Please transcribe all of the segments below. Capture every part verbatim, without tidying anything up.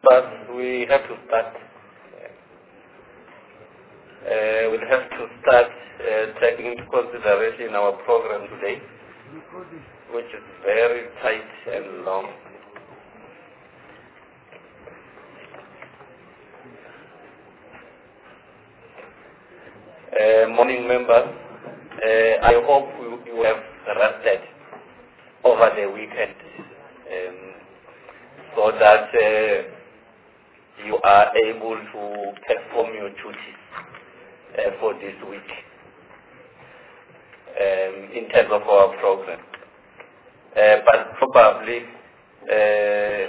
But we have to start. Uh, we'll have to start uh, taking into consideration our program today, which is very tight and long. Uh, morning members, uh, I hope you, you have rested over the weekend um, so that uh, you are able to perform your duties uh, for this week um, in terms of our program. Uh, but probably uh,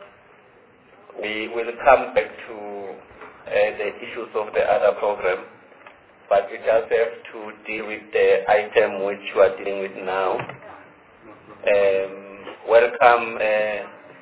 we will come back to uh, the issues of the other program, but we just have to deal with the item which you are dealing with now. Um, welcome, uh,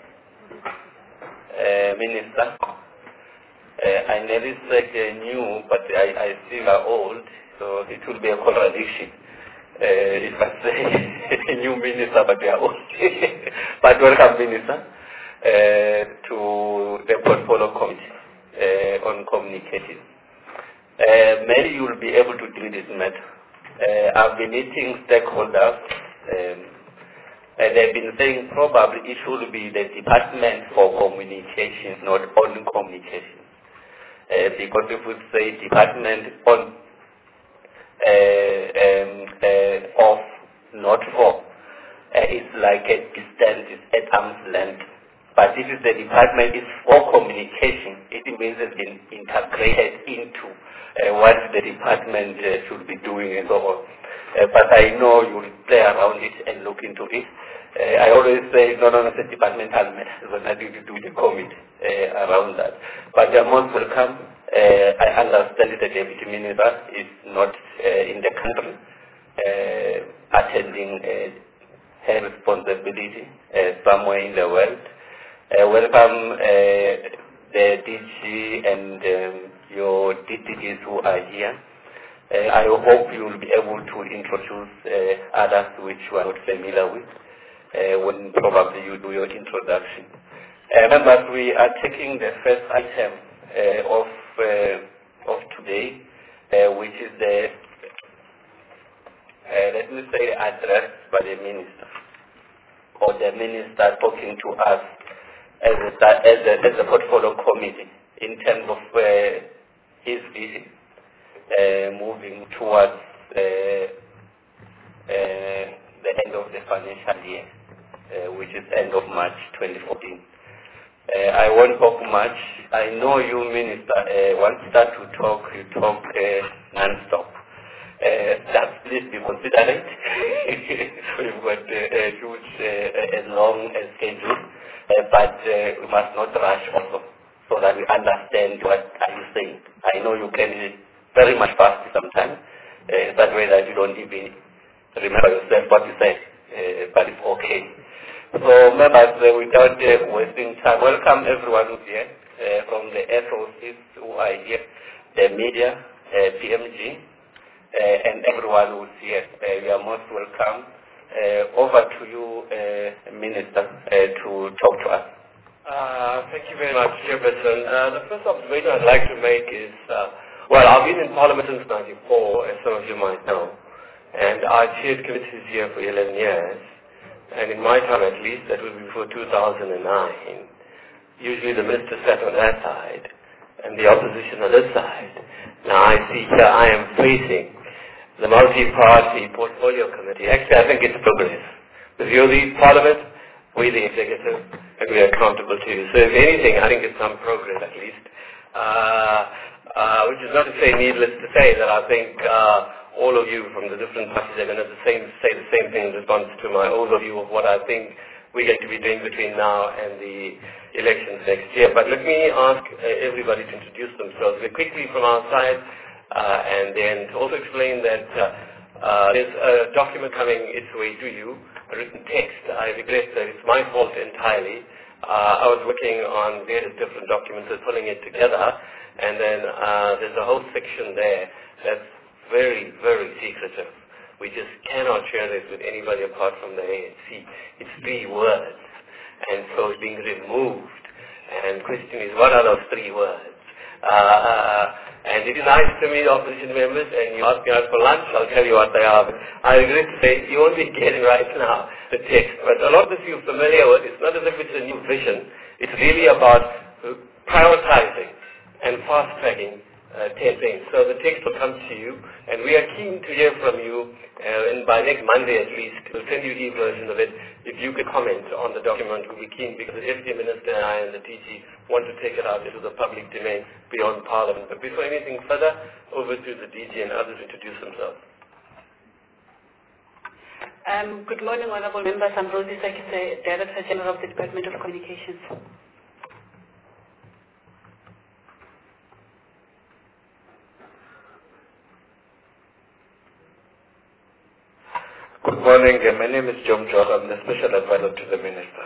uh, Minister. Uh, I nearly said uh, new, but I, I still are old, so it will be a contradiction uh, if I say new minister, but they are old. But welcome, Minister, uh, to the Portfolio Committee uh, on Communication. Uh, maybe you will be able to deal with this matter. Uh, I've been meeting stakeholders, um, and they've been saying probably it should be the Department for Communications, not only communications. Uh, because if we say Department on uh, um, uh, of, not for, uh, it's like a distance, it's at arm's length. But if it's the department is for communication, it means it's been integrated into uh, what the department uh, should be doing and so on. Uh, but I know you will play around it and look into it. Uh, I always say, no, no, no, it's a departmental matter. It's got nothing to do with the committee uh, around that. But you're most welcome. Uh, I understand that the Deputy Minister is not uh, in the country uh, attending uh, her responsibility uh, somewhere in the world. Uh, welcome uh, the D G and um, your D D Gs who are here. Uh, I hope you will be able to introduce uh, others which you are not familiar with uh, when probably you do your introduction. Uh, members, we are taking the first item uh, of, uh, of today, uh, which is the, uh, let me say, address by the Minister, or the Minister talking to us as a, as a, as a portfolio committee in terms of uh, his vision uh, moving towards uh, uh, the end of the financial year, uh, which is end of March twenty fourteen. Uh, I won't talk much. I know you, Minister, uh, once you start to talk, you talk uh, non-stop. Uh, just please be considerate. We've got uh, a huge, uh, a long uh, schedule. Uh, but uh, we must not rush also, so that we understand what are you saying. I know you can be very much fast sometimes, uh, that way that you don't even remember yourself what you said, uh, but it's okay. So members, uh, without uh, wasting time, welcome everyone who's here, uh, from the S O Cs who are here, the media, uh, P M G, uh, and everyone who's here. Uh, you are most welcome. Uh, over to you, uh, Minister, uh, to talk to us. Uh, thank you very much, Chairperson. Uh, the first observation I'd like to make is, uh, well, I've been in Parliament since ninety-four, as some of you might know, and I chaired committees here for eleven years, and in my time at least, that was before two thousand nine, usually the minister sat on that side, and the opposition on this side. Now I see here I am facing the multi-party portfolio committee. Actually, I think it's progress. Because you're the Parliament, we the executive, and we are accountable to you. So if anything, I think it's some progress at least. Uh, uh, which is not to say, needless to say, that I think uh, all of you from the different parties are going to the same, say the same thing in response to my overview of what I think we're going to be doing between now and the elections next year. But let me ask uh, everybody to introduce themselves very quickly from our side. Uh, and then to also explain that uh, uh, there's a document coming its way to you, a written text. I regret that it's my fault entirely. Uh, I was working on various different documents and pulling it together, and then uh, there's a whole section there that's very, very secretive. We just cannot share this with anybody apart from the A N C. It's three words, and so it's being removed. And question is, what are those three words? Uh, and it is nice to meet opposition members, and you ask me out for lunch, I'll tell you what they are. But I regret to say, you won't be getting right now the text. But a lot of this you're familiar with. It's not as if it's a new vision. It's really about prioritizing and fast-tracking uh, ten things. So the text will come to you, and we are keen to hear from you, uh, and by next Monday at least, we'll send you e-version of it. If you could comment on the document, we'll be keen, because the Deputy Minister and I and the D G want to take it out into the public domain beyond Parliament. But before anything further, over to the D G and others introduce themselves. Um, good morning, honorable members. I'm Rosie Sakise, Director General of the Department of Communications. Good morning. Uh, my name is John Jock. I'm the Special Advisor to the Minister.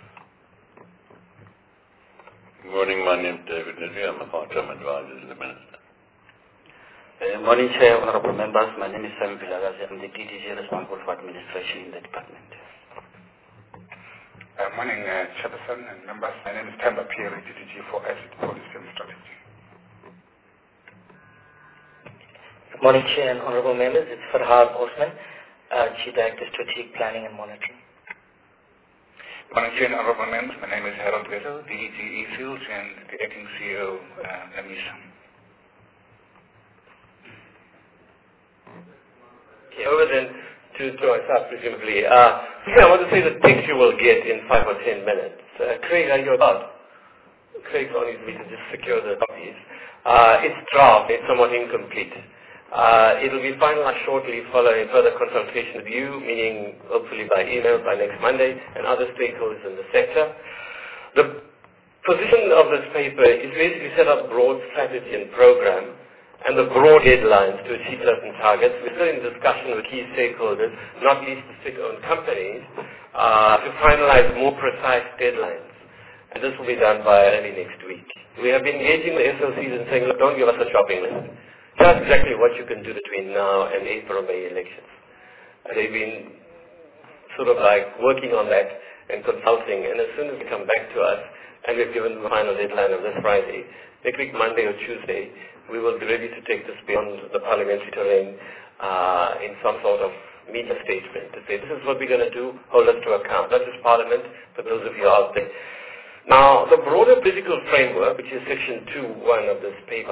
Good morning. My name is David Nidri. I'm a part-time advisor to the Minister. Uh, morning, Chair, honorable members. My name is Sam Vilagazi. I'm the D D G responsible for administration in the department. Uh, morning, uh, Chairperson and members. My name is Tamba Pierre, D D G for Asset Policy and Strategy. Good morning, Chair and honorable members. It's Farhad Osman, uh, Chief Director, Strategic Planning and Monitoring. Good morning, Chair and honorable members. My name is Harold Wesso, D D G E-Fields and the acting C E O, uh, Amisa. Over then to, to myself, presumably. Uh, yeah, I want to say the text you will get in five or ten minutes. Uh, Craig, are you about? Craig's on his way to just secure the copies. Uh, it's draft, it's somewhat incomplete. Uh, it will be finalized shortly following further consultation with you, meaning hopefully by email by next Monday, and other stakeholders in the sector. The position of this paper is basically set up broad strategy and program, and the broad deadlines to achieve certain targets. We're still in discussion with key stakeholders, not least the state-owned companies, uh, to finalize more precise deadlines. And this will be done by early next week. We have been engaging the S O Cs and saying, look, don't give us a shopping list. Tell us exactly what you can do between now and April or May elections. And they've been sort of like working on that and consulting, and as soon as they come back to us, and we've given the final deadline of this Friday, next week, Monday or Tuesday, we will be ready to take this beyond the parliamentary terrain uh, in some sort of media statement to say this is what we're going to do, hold us to account, not just Parliament, but those of you out there. Now, the broader political framework, which is section two point one of this paper,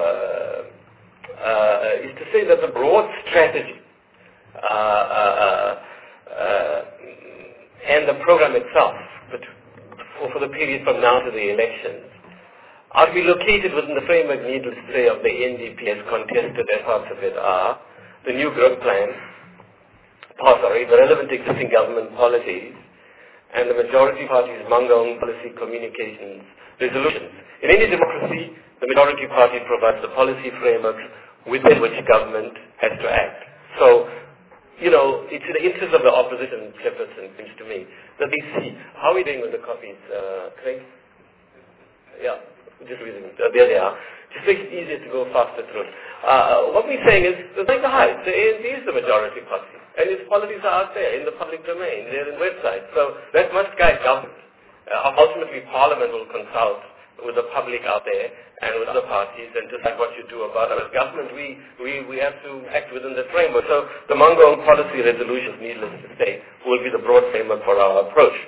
uh, is to say that the broad strategy uh, uh, uh, and the program itself but for, for the period from now to the elections are to be located within the framework, needless to say, of the N D P as contested as parts of it are, the new growth plan, oh, sorry, the relevant existing government policies, and the majority party's Mangaung policy communications resolutions. In any democracy, the majority party provides the policy frameworks within which government has to act. So, you know, it's in the interest of the opposition, Chairperson, seems to me, that they see how are we doing with the copies, uh, Craig? Yeah. Just reading, uh, there they are. Just makes it easier to go faster through. Uh, what we're saying is, like the height, the A N P is the majority party, and its policies are out there in the public domain, they're in websites, so that must guide government. Uh, ultimately, Parliament will consult with the public out there and with other parties and decide what you do about it. As government, we, we, we have to act within the framework. So the Mangaung policy resolutions, needless to say, will be the broad framework for our approach.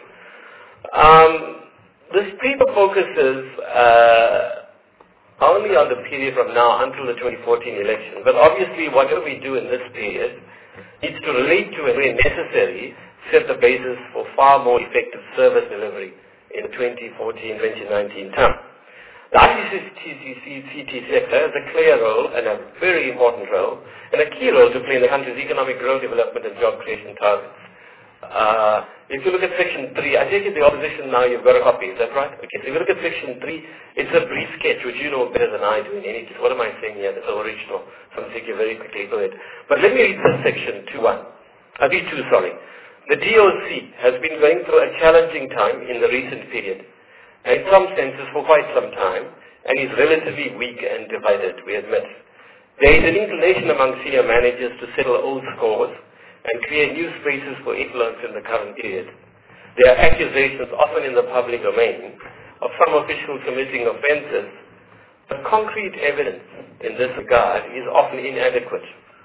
Um, This paper focuses uh, only on the period from now until the twenty fourteen election. But obviously, whatever we do in this period needs to relate to and where necessary set the basis for far more effective service delivery in the twenty fourteen twenty nineteen term. The I C T sector has a clear role and a very important role and a key role to play in the country's economic growth, development and job creation targets. Uh, if you look at section three, I take it the opposition now, you've got a copy, is that right? Okay, so if you look at section three, it's a brief sketch, which you know better than I do in any case. What am I saying here? That's original. So I'm taking you very quickly through it. But let me read this section two point one. Uh, B two, sorry. The D O C has been going through a challenging time in the recent period, and in some senses for quite some time, and is relatively weak and divided, we admit. There is an inclination among senior managers to settle old scores and create new spaces for influence in the current period. There are accusations, often in the public domain, of some officials committing offences, but concrete evidence in this regard is often inadequate.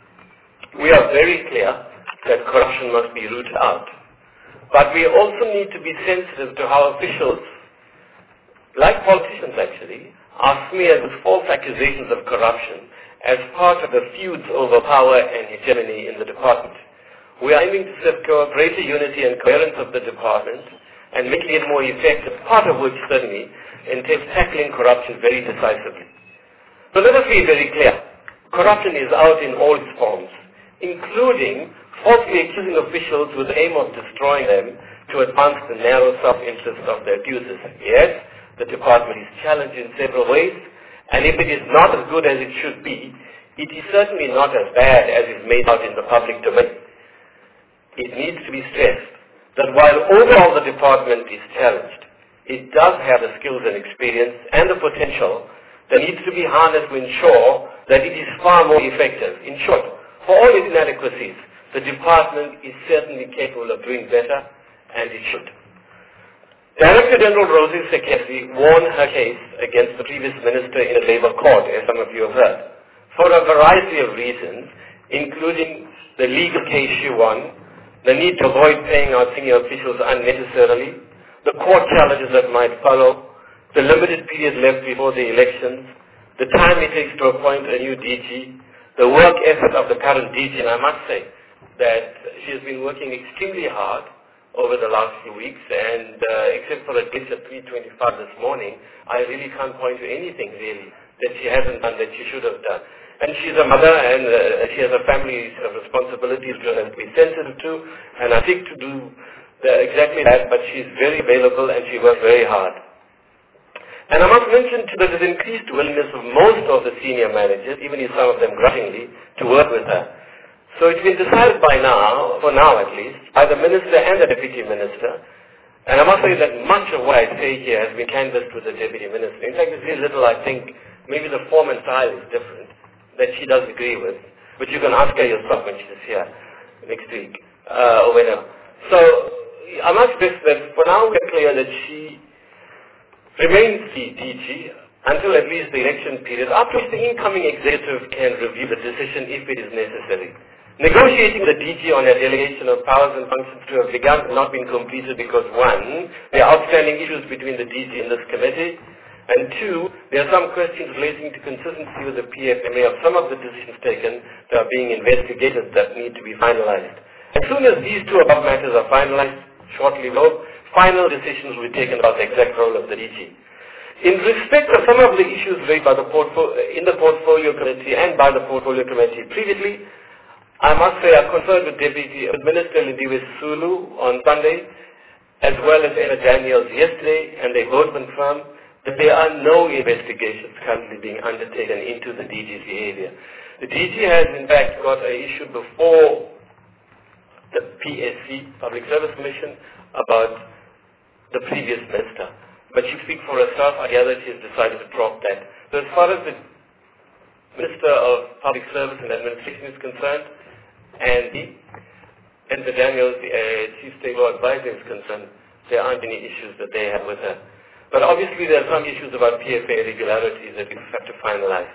We are very clear that corruption must be rooted out, but we also need to be sensitive to how officials, like politicians actually, are smeared with false accusations of corruption as part of the feuds over power and hegemony in the department. We are aiming to secure greater unity and coherence of the department and making it more effective, part of which certainly entails tackling corruption very decisively. So let us be very clear. Corruption is out in all its forms, including falsely accusing officials with the aim of destroying them to advance the narrow self-interest of their accusers. Yes, the department is challenged in several ways, and if it is not as good as it should be, it is certainly not as bad as is made out in the public domain. It needs to be stressed that while overall the department is challenged, it does have the skills and experience and the potential that needs to be harnessed to ensure that it is far more effective. In short, for all its inadequacies, the department is certainly capable of doing better, and it should. Director General Rosie Sekesi won her case against the previous minister in a labour court, as some of you have heard, for a variety of reasons, including the legal case she won, the need to avoid paying out senior officials unnecessarily, the court challenges that might follow, the limited period left before the elections, the time it takes to appoint a new D G, the work effort of the current D G, and I must say that she has been working extremely hard over the last few weeks, and uh, except for a glitch at three twenty-five this morning, I really can't point to anything really that she hasn't done that she should have done. And she's a mother, and uh, she has a family of responsibilities to have to be sensitive to, and I think to do the, exactly that, but she's very available and she works very hard. And I must mention too that there's increased willingness of most of the senior managers, even if some of them grudgingly, to work with her. So it's been decided by now, for now at least, by the minister and the deputy minister, and I must say that much of what I say here has been canvassed with the deputy minister. In fact, there's very little, I think, maybe the form and style is different, that she does agree with, but you can ask her yourself when she's here next week, uh, or whenever. So I must stress that for now we're clear that she remains the D G until at least the election period, after which the incoming executive can review the decision if it is necessary. Negotiating the D G on a delegation of powers and functions to have begun has not been completed because one, there are outstanding issues between the D G and this committee, and two, there are some questions relating to consistency with the P F M A of some of the decisions taken that are being investigated that need to be finalized. As soon as these two above matters are finalized, shortly below, final decisions will be taken about the exact role of the D G. In respect of some of the issues raised by the in the Portfolio Committee and by the Portfolio Committee previously, I must say I conferred with Deputy with Minister Lindiwe Sisulu on Sunday, as well as Ella Daniels yesterday, and they both confirmed that there are no investigations currently being undertaken into the D G's behavior. The D G has in fact got an issue before the P S C, Public Service Commission, about the previous minister. But she speaks for herself. I gather she has decided to drop that. So as far as the Minister of Public Service and Administration is concerned, and the, and the Daniels, the uh, Chief State Law Advisor is concerned, there aren't any issues that they have with her. But obviously there are some issues about P F A irregularities that we have to finalize.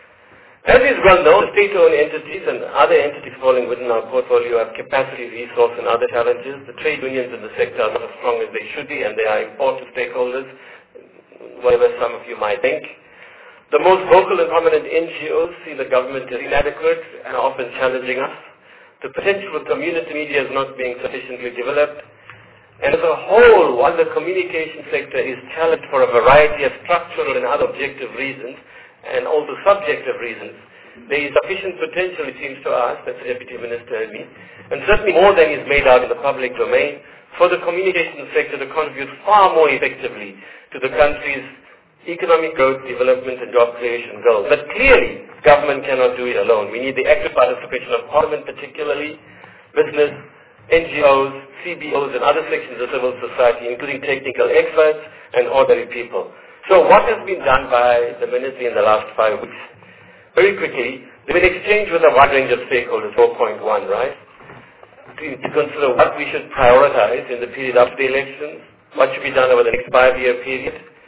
As is well known, state-owned entities and other entities falling within our portfolio have capacity, resource, and other challenges. The trade unions in the sector are not as strong as they should be, and they are important stakeholders, whatever some of you might think. The most vocal and prominent N G Os see the government as inadequate and are often challenging us. The potential for community media is not being sufficiently developed. And as a whole, while the communication sector is challenged for a variety of structural and other objective reasons, and also subjective reasons, there is sufficient potential, it seems to us, that's the Deputy Minister and me, and certainly more than is made out in the public domain, for the communication sector to contribute far more effectively to the country's economic growth, development and job creation goals. But clearly, government cannot do it alone. We need the active participation of Parliament, particularly business, N G Os, C B Os and other sections of civil society, including technical experts and ordinary people. So what has been done by the Ministry in the last five weeks? Very quickly, there's been exchange with a wide range of stakeholders, four point one, right? To, to consider what we should prioritize in the period after the elections, what should be done over the next five-year period,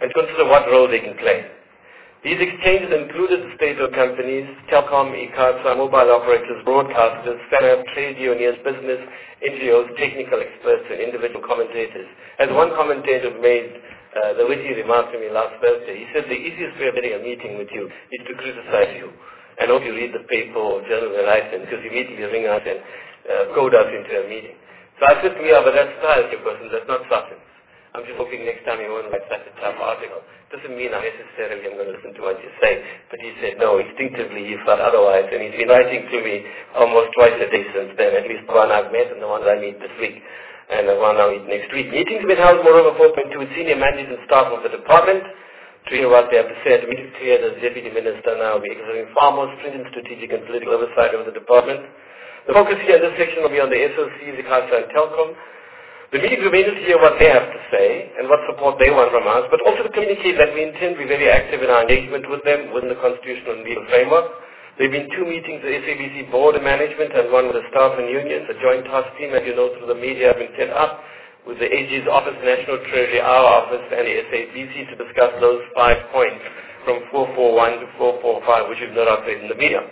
and consider what role they can play. These exchanges included state-owned companies, telecom, ICASA, mobile operators, broadcasters, S A N A F, trade unions, business, N G Os, technical experts, and individual commentators. As one commentator made uh, the witty remark to me last Thursday, he said the easiest way of getting a meeting with you is to criticize you. And hope you read the paper or journal they write in, because you immediately ring us and uh, code us into a meeting. So I said to me, yeah, but that's style, your person, that's not substance. I'm just hoping next time you won't write such a tough article. Doesn't mean I necessarily am going to listen to what you say. But he said, no, instinctively he felt otherwise. And he's been writing to me almost twice a day since then, at least the one I've met and the one I meet this week, and the one I'll meet next week. Meetings have been held, moreover, four point two with senior managers and staff of the department to hear what they have to say. To make it clear that as Deputy Minister now will be exercising far more stringent strategic and political oversight over the department. The focus here in this section will be on the S O Cs, ICASA and Telkom. The meeting remains to hear what they have to say and what support they want from us, but also to communicate that we intend to be very active in our engagement with them within the constitutional and legal framework. There have been two meetings, the S A B C board and management and one with the staff and unions. A joint task team, as you know, through the media have been set up with the A G's office, National Treasury, our office, and the S A B C to discuss those five points from four forty-one to four forty-five, which we've not updated in the media.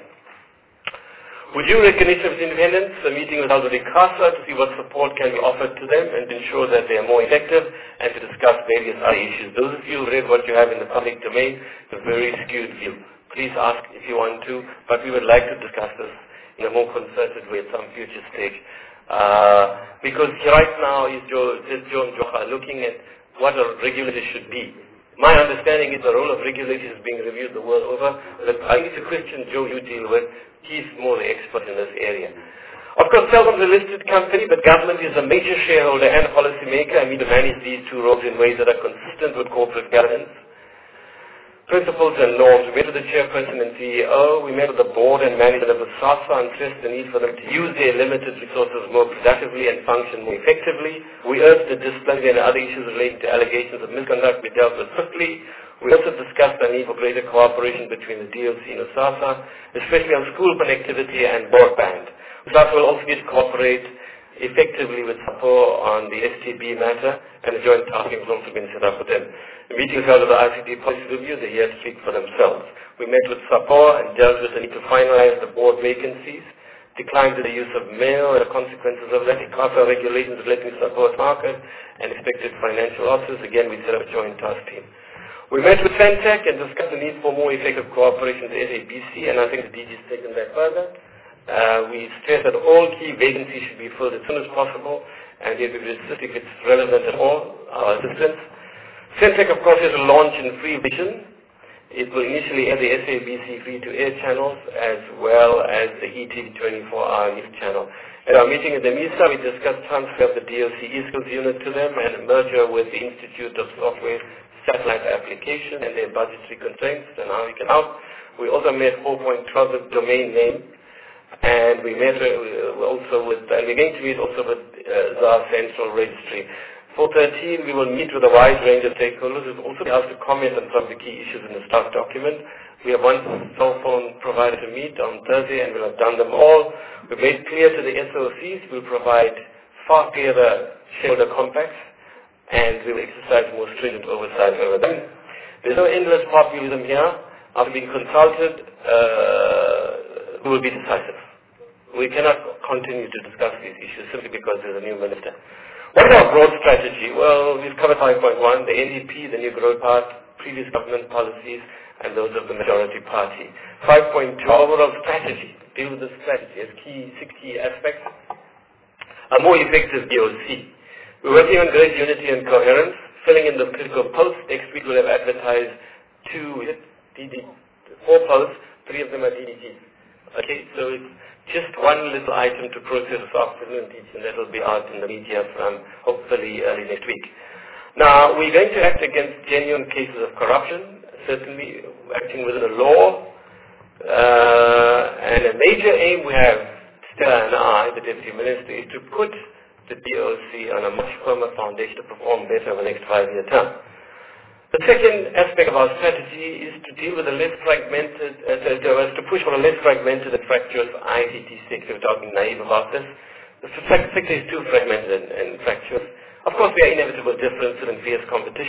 With due recognition of its independence, the meeting was held with ICASA to see what support can be offered to them and to ensure that they are more effective and to discuss various other issues. Those of you who read what you have in the public domain, it's a very skewed view. Please ask if you want to, but we would like to discuss this in a more concerted way at some future stage. Uh, because right now is Joe, just Joe and Jocha looking at what a regulator should be. My understanding is the role of regulators is being reviewed the world over. But I think it's a question Joe you deal with. He's more the expert in this area. Of course, Telkom is a listed company, but government is a major shareholder and policy maker, and we need to manage these two roles in ways that are consistent with corporate governance principles and norms. We met with the chairperson and C E O. We met with the board and management of the SASA and stressed the need for them to use their limited resources more productively and function more effectively. We urged the disciplinary and other issues relating to allegations of misconduct be dealt with swiftly. We also discussed the need for greater cooperation between the D O C and the SASA, especially on school connectivity and broadband. SASA will also need to cooperate effectively with S A P O on the S T B matter, and a joint task force has also been set up with them. The meeting was held with the I C T policy review. They here speak for themselves. We met with S A P O and dealt with the need to finalize the board vacancies, declined the use of mail and the consequences of that, ICASA regulations relating to S A P O's market, and expected financial losses. Again, we set up a joint task team. We met with Fentech and discussed the need for more effective cooperation with the S A B C, and I think the D G has taken that further. Uh, we stressed that all key vacancies should be filled as soon as possible, and if it's relevant at all, our assistance. Fentech, of course, is a launch in free vision. It will initially air the S A B C free-to-air channels as well as the E T V twenty-four hour news channel. At our meeting at the MISA, we discussed transfer of the D O C e-skills unit to them and a merger with the Institute of Software Satellite Application and their budgetary constraints and how we can help. We also met four point twelve domain name, and we met uh, also with, and we're going to meet also with uh, Z A R Central Registry. four thirteen, we will meet with a wide range of stakeholders. We'll also be asked to comment on some of the key issues in the staff document. We have one cell phone provider to meet on Thursday, and we'll have done them all. We've made clear to the S O Cs we'll provide far clearer shareholder compacts, and we will exercise more stringent oversight over them. There's no endless populism here. After being consulted, uh, we will be decisive. We cannot continue to discuss these issues simply because there's a new minister. What is our broad strategy? Well, we've covered five point one, the N D P, the new growth path, previous government policies, and those of the majority party. five point two, overall strategy. Deal with the strategy as key, six key aspects. A more effective D O C. We're working on great unity and coherence, filling in the critical posts. Next week we'll have advertised two, D D, four posts, three of them are D D Gs. Okay, so it's just one little item to process this afternoon, and that will be out in the media from hopefully early next week. Now, we're going to act against genuine cases of corruption, certainly acting within the law, uh, and a major aim we have, Stella and I, the Deputy Minister, is to put the D O C on a much firmer foundation to perform better over the next five-year term. The second aspect of our strategy is to deal with a less fragmented, uh, to, to push for a less fragmented and fractious I C T sector. We're talking naive about this. The sector is too fragmented and, and fractious. Of course, there are inevitable differences and fierce competition,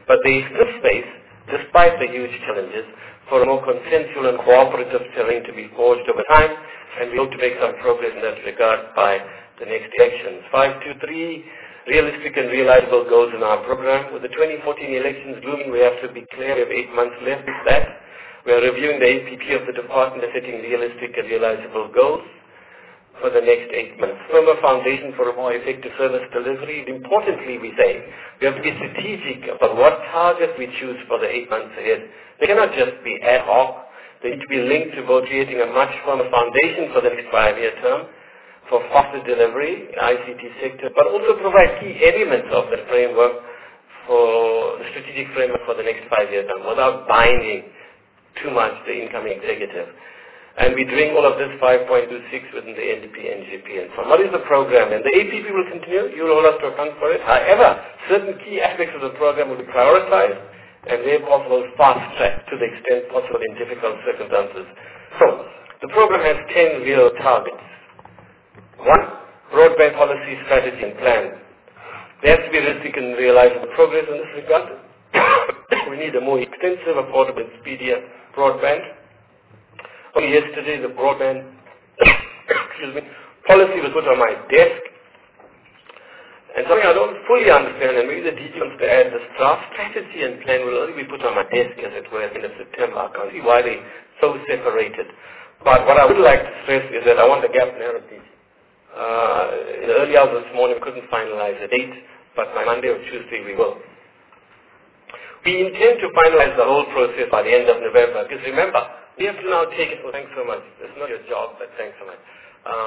But there is still space, despite the huge challenges, for a more consensual and cooperative terrain to be forged over time, and we hope to make some progress in that regard by the next elections. five two three, realistic and realizable goals in our program. With the twenty fourteen elections looming, we have to be clear. We have eight months left with that. We are reviewing the A P P of the department and setting realistic and realizable goals for the next eight months. Firmer foundation for a more effective service delivery. Importantly, we say we have to be strategic about what target we choose for the eight months ahead. They cannot just be ad hoc. They need to be linked to both creating a much firmer foundation for the next five-year term for faster delivery in the I C T sector, but also provide key elements of the framework for the strategic framework for the next five-year term without binding too much the incoming executive. And we're doing all of this five point two six within the N D P, N G P, and so on. What is the program? And the A P P will continue. You will hold us to account for it. However, certain key aspects of the program will be prioritized and where possible fast-tracked to the extent possible in difficult circumstances. So, the program has ten real targets. One, broadband policy, strategy, and plan. There has to be realistic and realizable progress in this regard. We need a more extensive, affordable, and speedier broadband. Only yesterday, the broadband excuse me, policy was put on my desk, and something I don't fully understand, and maybe the D G wants to add, the draft strategy and plan will only be put on my desk, as it were, at the end of September. I can't see why they're so separated. But what I would like to stress is that I want the gap narrowed. Uh, in the early hours this morning, we couldn't finalize a date, but by Monday or Tuesday we will. We intend to finalize the whole process by the end of November, because remember, we have to now take it, well, thanks so much. It's not your job, but thanks so much. Uh,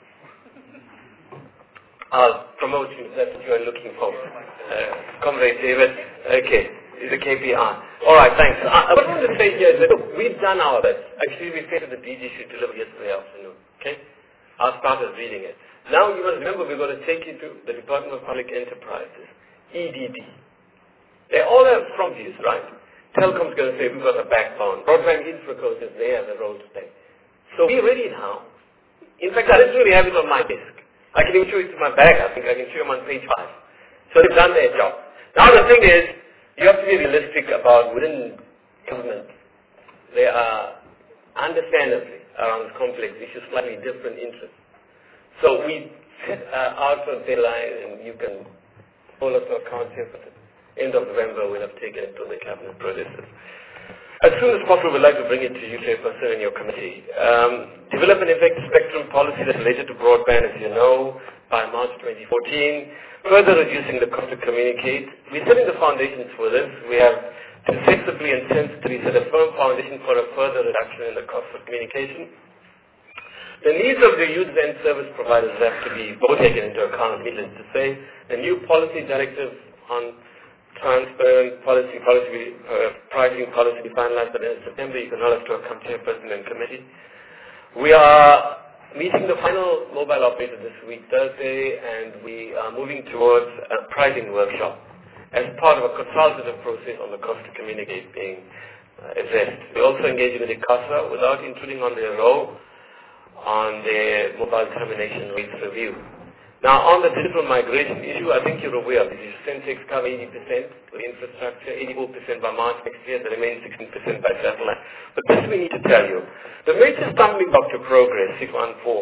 I'll promote you, if that's what you are looking for. Uh, Comrade David, okay, is a K P I. All right, thanks. I, what I want to say here is that, look, we've done our best. Actually, we said that the D G should deliver yesterday afternoon, okay? I started reading it. Now, you must remember, we're going to take you to the Department of Public Enterprises, E D D. They all have strong views, right? Telcom's going to say we've got a backbone. Broadband Infracos is there, the role to play. So we're ready now. In fact, I literally have it on my desk. I can even show it to my bag. I think I can show them on page five. So they've done their job. Now the thing is, you have to be realistic about within government. There are, understandably, around complex issues, slightly different interests. So we set uh, out for a deadline, and you can hold us to account here for the end of November. We'll have taken it to the cabinet processes. As soon as possible, we'd like to bring it to you, Chairperson, and your committee. Um, develop an effective spectrum policy that's related to broadband, as you know, by March twenty fourteen, further reducing the cost to communicate. We're setting the foundations for this. We have to sensibly and sensitively set a firm foundation for a further reduction in the cost of communication. The needs of the users and service providers have to be both taken into account, needless to say. The new policy directive on transparent policy, policy uh, pricing policy be finalized by the end of September. You can hold us to account, Chairperson and committee. We are meeting the final mobile operator this week, Thursday, and we are moving towards a pricing workshop as part of a consultative process on the cost to communicate being uh, addressed. We're also engaging with ICASA without intruding on their role on their mobile termination rates review. Now, on the digital migration issue, I think you're aware of this. Sensex cover eighty percent for infrastructure, eighty-four percent by March next year, the remaining sixteen percent by satellite. But this we need to tell you. The major stumbling block to progress, six one four,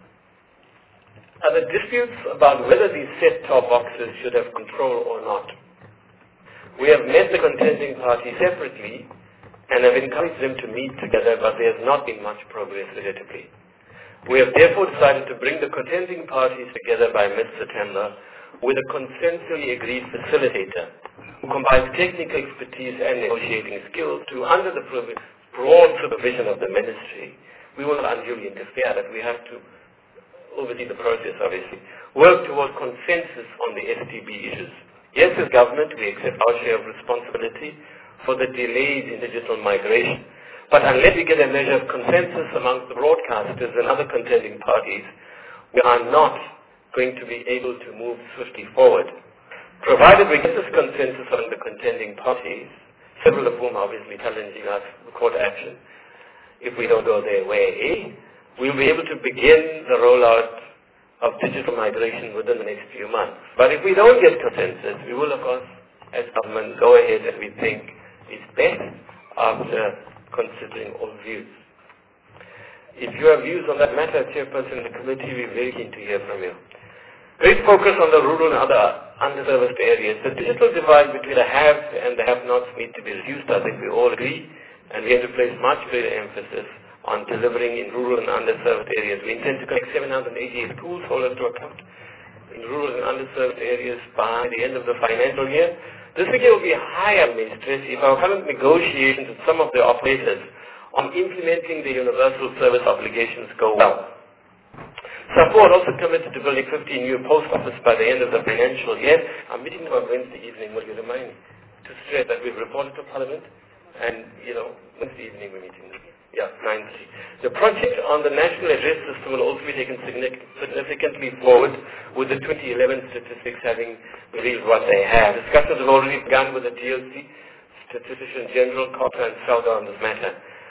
are the disputes about whether these set-top boxes should have control or not. We have met the contending parties separately and have encouraged them to meet together, but there has not been much progress relatively. We have therefore decided to bring the contending parties together by mid-September with a consensually agreed facilitator who combines technical expertise and negotiating skills to, under the broad supervision of the ministry, we will not unduly interfere, that we have to oversee the process, obviously, work towards consensus on the S T B issues. Yes, as government, we accept our share of responsibility for the delays in digital migration. But unless we get a measure of consensus amongst the broadcasters and other contending parties, we are not going to be able to move swiftly forward. Provided we get this consensus among the contending parties, several of whom are obviously challenging us for court action, if we don't go their way, we'll be able to begin the rollout of digital migration within the next few months. But if we don't get consensus, we will, of course, as government go ahead and we think is best after considering all views. If you have views on that matter, Chairperson, the committee will be very keen to hear from you. Great focus on the rural and other underserviced areas. The digital divide between the haves and the have-nots need to be reduced. I think we all agree, and we have to place much greater emphasis on delivering in rural and underserved areas. We intend to connect seven hundred eighty-eight schools, hold us to account, in rural and underserved areas by the end of the financial year. This figure will be higher, Mister Stress, if our current negotiations with some of the operators on implementing the universal service obligations go well. Support also committed to building fifteen new post offices by the end of the financial year. I'm meeting them on Wednesday evening, will you remind me to stress that we've reported to Parliament, and, you know, Wednesday evening we're meeting them. Yeah, nine thirty. The project on the national address system will also be taken significantly forward, with the twenty eleven statistics having revealed what they have. Discussions have already begun with the D O C, Statistician General, Copper and Felder on this matter.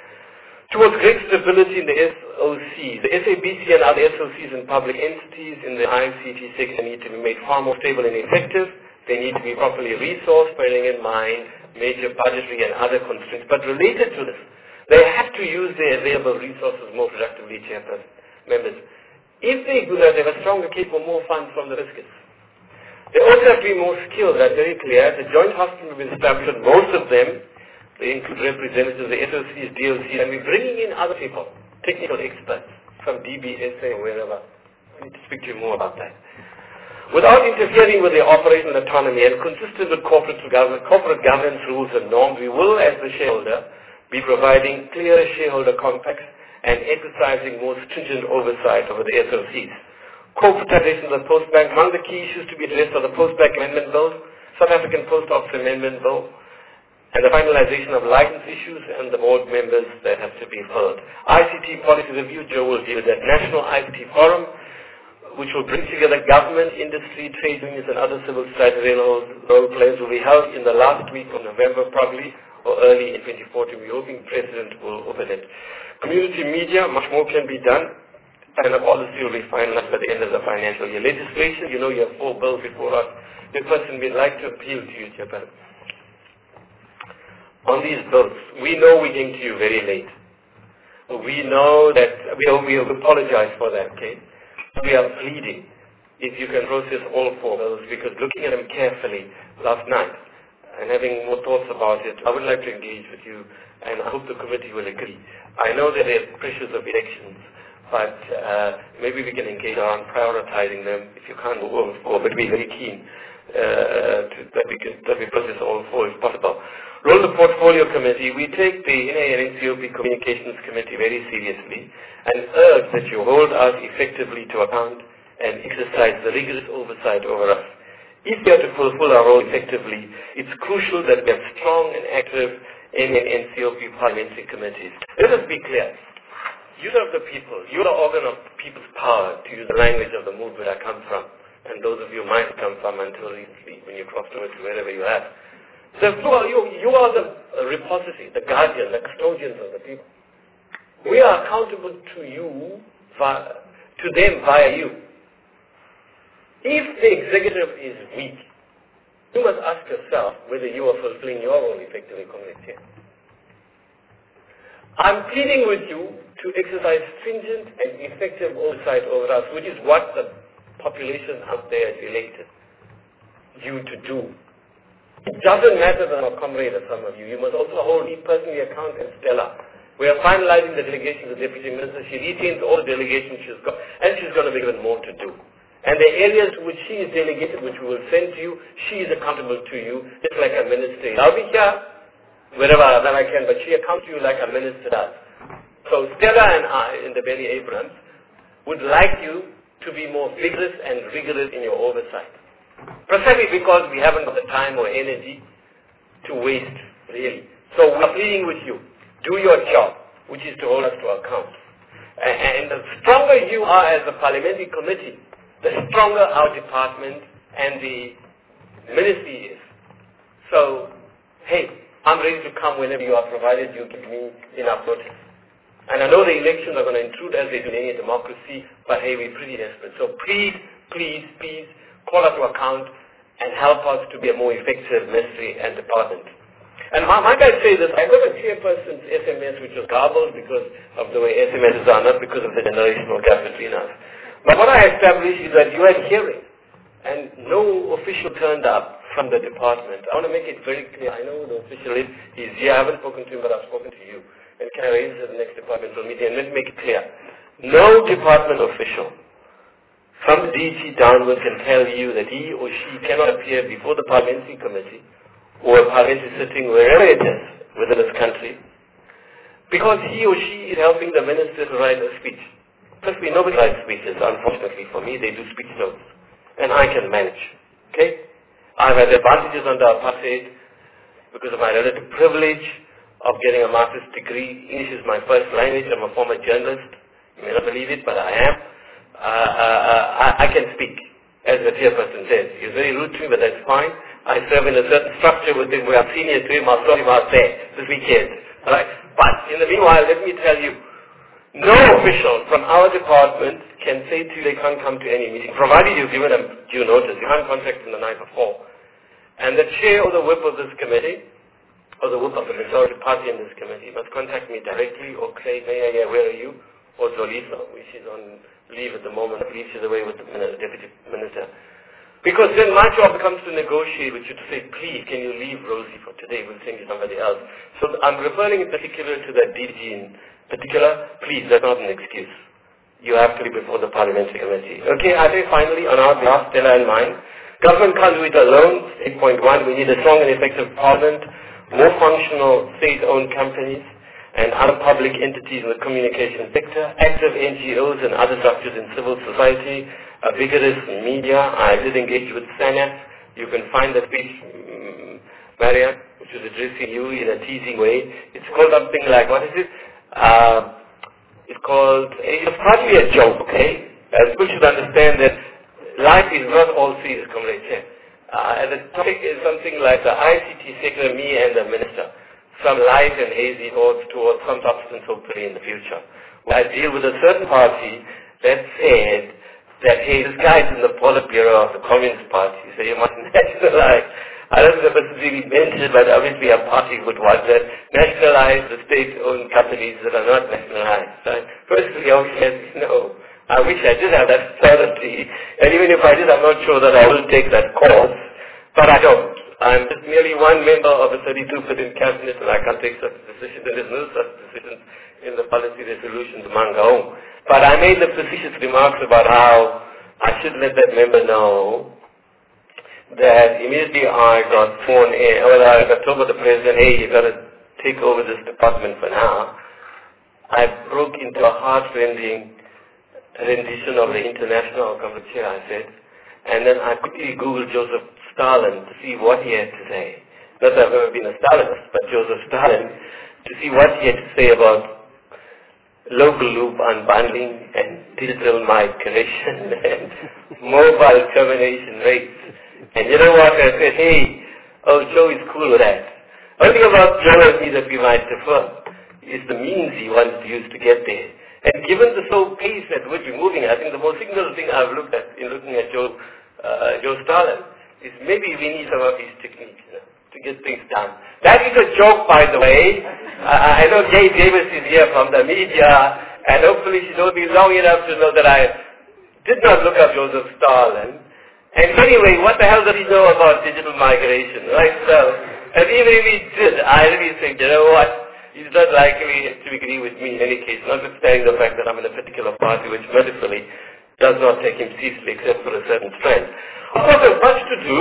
Towards great stability in the S O Cs, the S A B C and other S O Cs and public entities in the I C T sector need to be made far more stable and effective. They need to be properly resourced, bearing in mind major budgetary and other constraints. But related to this, they have to use their available resources more productively, Chairperson, members. If they do that, they have a stronger case for more funds from the fiscus. They also have to be more skilled, that's very clear. The joint hospital will be established, most of them. They include representatives of the S O Cs, D O Cs, and we're bringing in other people, technical experts from D B S A or wherever. I need to speak to you more about that. Without interfering with their operational autonomy and consistent with corporate governance, corporate governance rules and norms, we will, as the shareholder, be providing clearer shareholder compacts and exercising more stringent oversight over the S O Cs. Corporatization of the Post Bank, among the key issues to be addressed are the Post Bank Amendment Bill, South African Post Office Amendment Bill, and the finalization of license issues and the board members that have to be filled. I C T policy review, Joe will deal with that. National I C T Forum, which will bring together government, industry, trade unions, and other civil society role players, will be held in the last week of November probably, or early in twenty fourteen. We're hoping the President will open it. Community media, much more can be done, and the policy will be finalized by the end of the financial year. Legislation, you know you have four bills before us. The person we'd like to appeal to you, Chairman. On these bills, we know we came to you very late. We know that, we, we apologize for that, okay? We are pleading if you can process all four bills, because looking at them carefully last night and having more thoughts about it, I would like to engage with you, and I hope the committee will agree. I know that there are pressures of elections, but uh, maybe we can engage on prioritizing them if you can't move all four, but we're very keen uh, to, that, we can, that we process all four if possible. Role of the Portfolio Committee, we take the N A and N C O P Communications Committee very seriously and urge that you hold us effectively to account and exercise the rigorous oversight over us. If we are to fulfill our role effectively, it's crucial that we have strong and active N A and N C O P parliamentary committees. Let us be clear. You are the people. You are the organ of people's power, to use the language of the movement I come from, and those of you might come from until recently when you crossed over to wherever you are. So you, you are the repository, the guardian, the custodians of the people. We are accountable to you, via, to them via you. If the executive is weak, you must ask yourself whether you are fulfilling your role effectively, Comrade Chair. I'm pleading with you to exercise stringent and effective oversight over us, which is what the population out there has elected you to do. It doesn't matter that I'm a comrade of some of you. You must also hold me personally account and Stella. We are finalizing the delegation of the Deputy Minister. She retains all the delegations she's got, and she's going to be given more to do. And the areas which she is delegated, which we will send to you, she is accountable to you, just like a minister. I'll be here wherever that I can, but she accounts to you like a minister does. So Stella and I, in the Benny Abrams, would like you to be more vigorous and rigorous in your oversight. Precisely because we haven't got the time or energy to waste, really. So we're pleading with you. Do your job, which is to hold us to account. And the stronger you are as a parliamentary committee, the stronger our department and the ministry is. So, hey, I'm ready to come whenever you are, provided you give me enough notice. And I know the elections are going to intrude as they do in any democracy, but hey, we're pretty desperate. So please, please, please, call us to account and help us to be a more effective ministry and department. And might I say this, I got a chairperson's S M S which was garbled because of the way S M Ss are, not because of the generational gap between us. But what I established is that you had hearing, and no official turned up from the department. I want to make it very clear. I know the official is, he's here. I haven't spoken to him, but I've spoken to you. And can I raise it at the next departmental meeting? And let's make it clear. No department official from the D G downward can tell you that he or she cannot appear before the parliamentary committee or a parliamentary sitting wherever it is within this country because he or she is helping the minister to write a speech. Firstly, nobody writes speeches, unfortunately for me. They do speech notes. And I can manage. Okay? I've had advantages under apartheid because of my relative privilege of getting a master's degree. English is my first language. I'm a former journalist. You may not believe it, but I am. Uh, uh, I, I can speak, as the chairperson says. He's very rude to me, but that's fine. I serve in a certain structure with him. We are senior to him. I'll throw him out there this weekend. Right? But in the meanwhile, let me tell you, no official from our department can say to you they can't come to any meeting, provided you've given them due notice. You can't contact them the night before. And the chair or the whip of this committee, or the whip of the majority party in this committee, must contact me directly or say, Mayor, yeah, where are you? Or Zolisa, which is on leave at the moment. I believe she's away with the deputy minister. Because then my job becomes to negotiate with you to say, please, can you leave Rosie for today? We'll send you somebody else. So I'm referring in particular to that D G in particular. Please, that's not an excuse. You have to be before the parliamentary committee. Okay, I say finally, on our behalf, Stella and mine, government can't do it alone. eight point one, we need a strong and effective parliament, more functional state-owned companies, and other public entities in the communication sector, active N G Os and other structures in civil society, a vigorous media. I did engage with SANAP. You can find the speech, um, Maria, which was addressing you in a teasing way. It's called something like, what is it? Uh, it's called, it's partly a joke, okay? Uh, people should understand that life is not all serious, Comrade Chair. Uh, and the topic is something like the I C T sector, me and the minister. Some light and hazy thoughts towards some substance hopefully in the future. I deal with a certain party that said that, hey, this guy's in the Politburo of the Communist Party, so you must nationalize. I don't know if it's really mentioned, but obviously a party would want that. Nationalize the state-owned companies that are not nationalized. Right? Firstly, obviously, no. I wish I did have that authority, and even if I did, I'm not sure that I will take that course, but I don't. I'm just merely one member of a thirty-two percent cabinet, and I can't take such decisions, and there's no such decisions in the policy resolutions among our own. But I made the facetious remarks about how I should let that member know that immediately I got sworn in, well, I got told by the president, hey, you've got to take over this department for now. I broke into a heart-rending rendition of the International Conference, I said, and then I quickly Googled Joseph Stalin to see what he had to say. Not that I've ever been a Stalinist, but Joseph Stalin, to see what he had to say about local loop unbundling and digital migration and mobile termination rates. And you know what? I said, hey, oh, Joe is cool with that. Only about Joe and me that we might differ is the means he wants to use to get there. And given the slow pace at which we're moving, I think the most signal thing I've looked at in looking at Joe, uh, Joe Stalin is maybe we need some of these techniques, you know, to get things done. That is a joke, by the way. Uh, I know Jay Davis is here from the media, and hopefully she knows me long enough to know that I did not look up Joseph Stalin. And anyway, what the hell does he know about digital migration, right? So, and even if he did, I really think, you know what, he's not likely to agree with me in any case, notwithstanding the fact that I'm in a particular party which mercifully does not take him seriously except for a certain strength. Of course, there's much to do,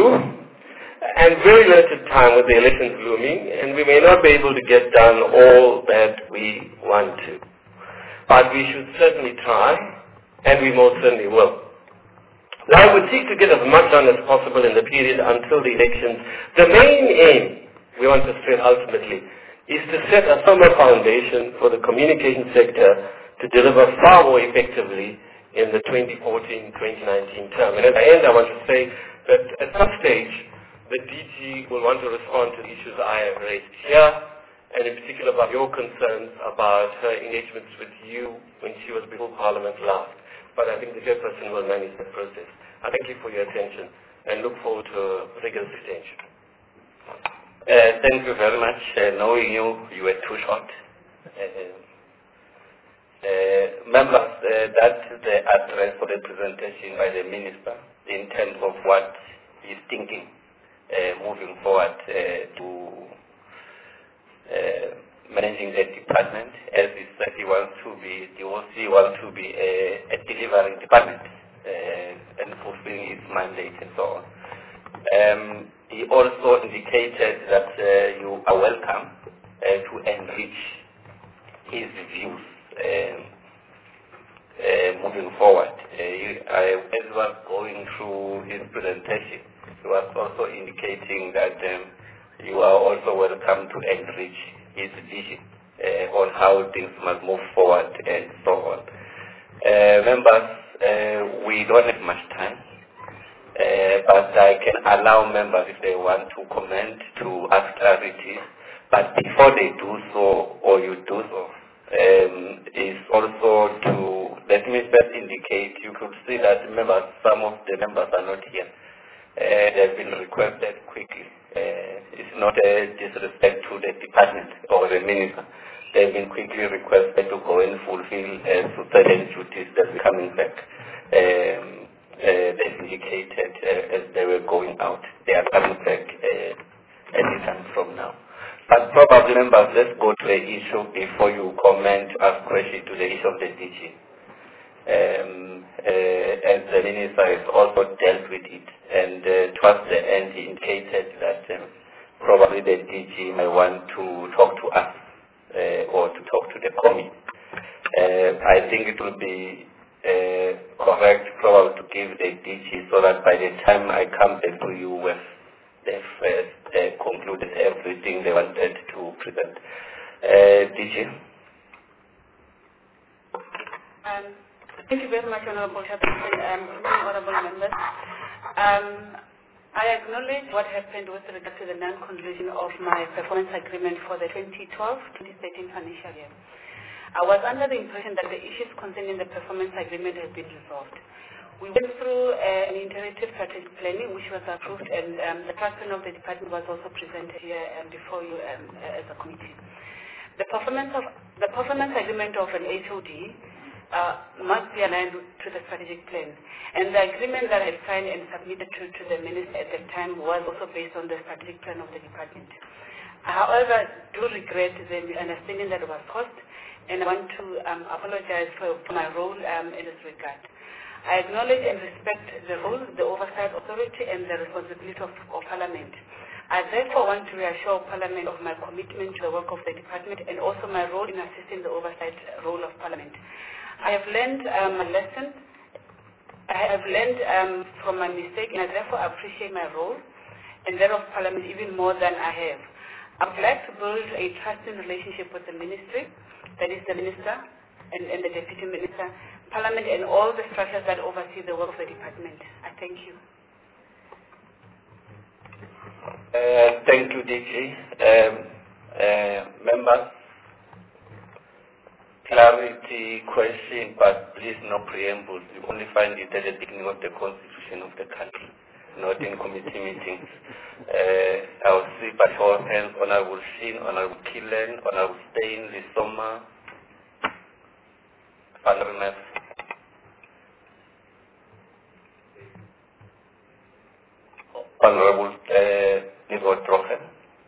and very limited time with the elections looming, and we may not be able to get done all that we want to. But we should certainly try, and we most certainly will. Now, I would seek to get as much done as possible in the period until the elections. The main aim we want to stress ultimately is to set a firmer foundation for the communication sector to deliver far more effectively in the twenty fourteen twenty nineteen term. And at the end, I want to say that at some stage, the D G will want to respond to the issues I have raised here, and in particular about your concerns about her engagements with you when she was before Parliament last. But I think the chairperson will manage that process. I thank you for your attention. and look forward to a rigorous exchange. Uh, thank you very much. Uh, knowing you, you were too short. Uh, uh, members, uh, that's the address for the presentation by the Minister in terms of what he's thinking uh, moving forward uh, to uh, managing the department. As he said, he wants to be, the O C wants to be a, a delivering department uh, and fulfilling its mandate and so on. Um, he also indicated that uh, you are welcome uh, to enrich his views um, uh, moving forward. Uh, he, I, as he was going through his presentation, he was also indicating that um, you are also welcome to enrich his vision uh, on how things must move forward and so on. Uh, members, uh, we don't have much time. Uh, but I can allow members, if they want to comment, to ask clarity. But before they do so, or you do so, um, is also to, let me first indicate, you could see that members, some of the members are not here. Uh, they've been requested quickly. Uh, it's not a disrespect to the department or the minister. They've been quickly requested to go and fulfill uh, certain duties that are coming back. Um, Uh, they indicated uh, as they were going out. They are coming back uh, any time from now. But probably, members, let's go to the issue before you comment, ask questions to the issue of the D G. Um, uh, as the minister has also dealt with it, and uh, towards the end he indicated that um, probably the D G may want to talk to us uh, or to talk to the committee. Uh, I think it will be Uh, correct, probably to give the D G so that by the time I come back to you with they've uh, uh, concluded everything they wanted to present. Uh, D G? Um, thank you very much, Honorable Chairperson and honorable members. Um, I acknowledge what happened with regard to the non-conclusion of my performance agreement for the twenty twelve twenty thirteen financial year. I was under the impression that the issues concerning the performance agreement had been resolved. We went through uh, an iterative strategic planning which was approved, and um, the president of the department was also presented here um, before you um, uh, as a committee. The performance of the performance agreement of an H O D uh, must be aligned to the strategic plan, and the agreement that I signed and submitted to, to the minister at that time was also based on the strategic plan of the department. However, I do regret the understanding that was caused, and I want to um, apologize for, for my role um, in this regard. I acknowledge and respect the role, the oversight authority, and the responsibility of, of Parliament. I therefore want to reassure Parliament of my commitment to the work of the department and also my role in assisting the oversight role of Parliament. I have learned um, a lesson. I have learned um, from my mistake, and I therefore appreciate my role and that of Parliament even more than I have. I would like to build a trusting relationship with the ministry, that is the minister and, and the deputy minister, Parliament, and all the structures that oversee the work of the department. I thank you. Uh, thank you, D G. Um, uh, members, clarity question, but please no preambles. You only find it at the beginning of the constitution of the country, not in committee meetings. Uh, I will see by show of hands, Honorable Shin, Honorable Killen, Honorable Stein, Lisoma, Honorable Neff. Honorable uh, Nico Trochen.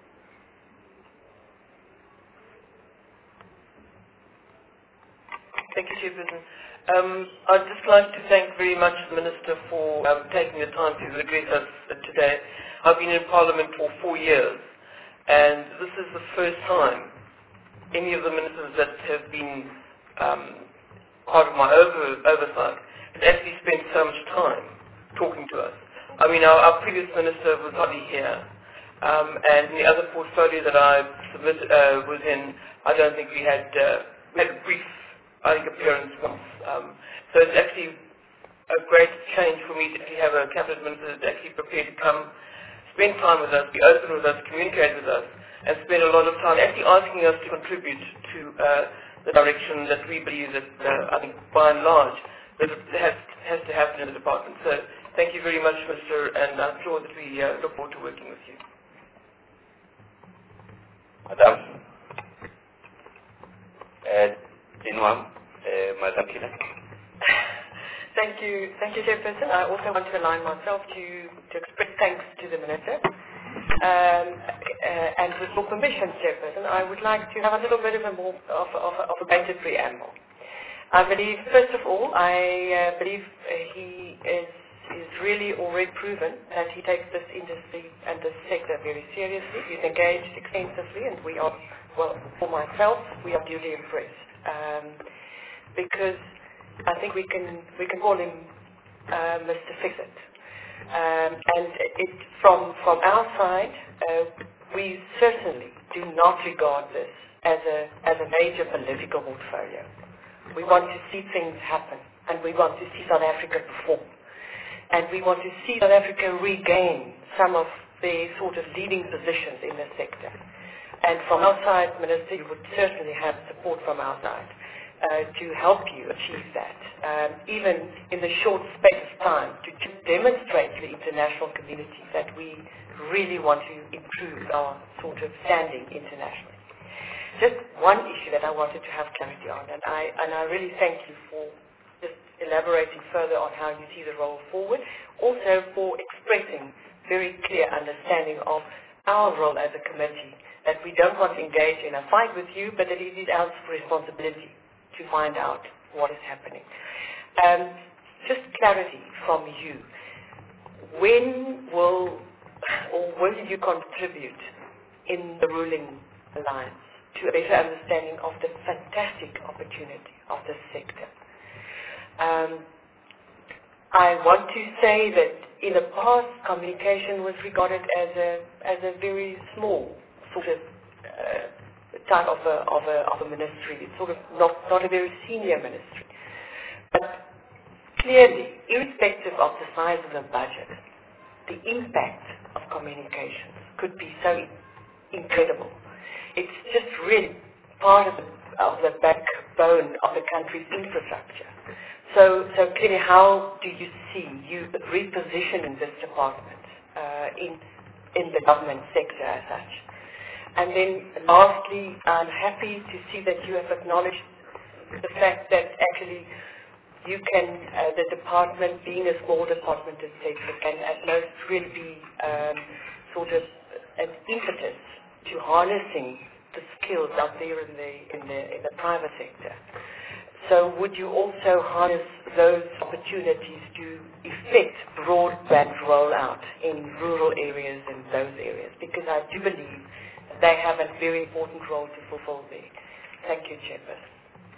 Thank you, Chairperson. Um, I'd just like to thank very much the Minister for um, taking the time to address us today. I've been in Parliament for four years, and this is the first time any of the ministers that have been um, part of my over, oversight has actually spent so much time talking to us. I mean, our, our previous minister was hardly here, um, and the other portfolio that I submitted, uh, was in, I don't think we had, uh, we had a brief I think appearance once. Um, so it's actually a great change for me to actually have a cabinet minister that's actually prepared to come, spend time with us, be open with us, communicate with us, and spend a lot of time actually asking us to contribute to uh, the direction that we believe that, uh, I think by and large, that it has, has to happen in the department. So Thank you very much, Mister and I'm sure that we uh, look forward to working with you. Madam. Uh, Dinwam, uh, Madam Kina. Thank you, thank you, Chairperson. I also want to align myself to, to express thanks to the Minister. Um, uh, and with your permission, Chairperson, I would like to have a little bit of a more of, of, of a basic preamble. I believe, first of all, I uh, believe uh, he is is really already proven that he takes this industry and this sector very seriously. He's engaged extensively, and we are, well, for myself, we are duly impressed um, because I think we can we can call him uh, Mister Fix-It. Um, and it, from from our side, uh, we certainly do not regard this as a as a major political portfolio. We want to see things happen, and we want to see South Africa perform, and we want to see South Africa regain some of the sort of leading positions in the sector. And from our side, Minister, you would certainly have support from our side uh, to help you achieve that, um, even in the short space of time, to, to demonstrate to the international community that we really want to improve our sort of standing internationally. Just one issue that I wanted to have clarity on, and I, and I really thank you for just elaborating further on how you see the role forward, also for expressing very clear understanding of our role as a committee, that we don't want to engage in a fight with you, but that it is our responsibility to find out what is happening. Um, just clarity from you. When will, or will you contribute in the ruling alliance to a better understanding of the fantastic opportunity of this sector? Um, I want to say that in the past, communication was regarded as a as a very small sort of uh, type of a, of a of a ministry. It's sort of not not a very senior ministry. But clearly, irrespective of the size of the budget, the impact of communications could be so incredible. It's just really part of the, of the backbone of the country's infrastructure. So, so clearly, how do you see you repositioning this department uh, in in the government sector as such? And then, lastly, I'm happy to see that you have acknowledged the fact that actually you can, uh, the department, being a small department, et cetera, can at most really be um, sort of an impetus to harnessing the skills out there in the in the in the private sector. So would you also harness those opportunities to effect broadband rollout in rural areas and those areas? Because I do believe they have a very important role to fulfill there. Thank you, Chairperson.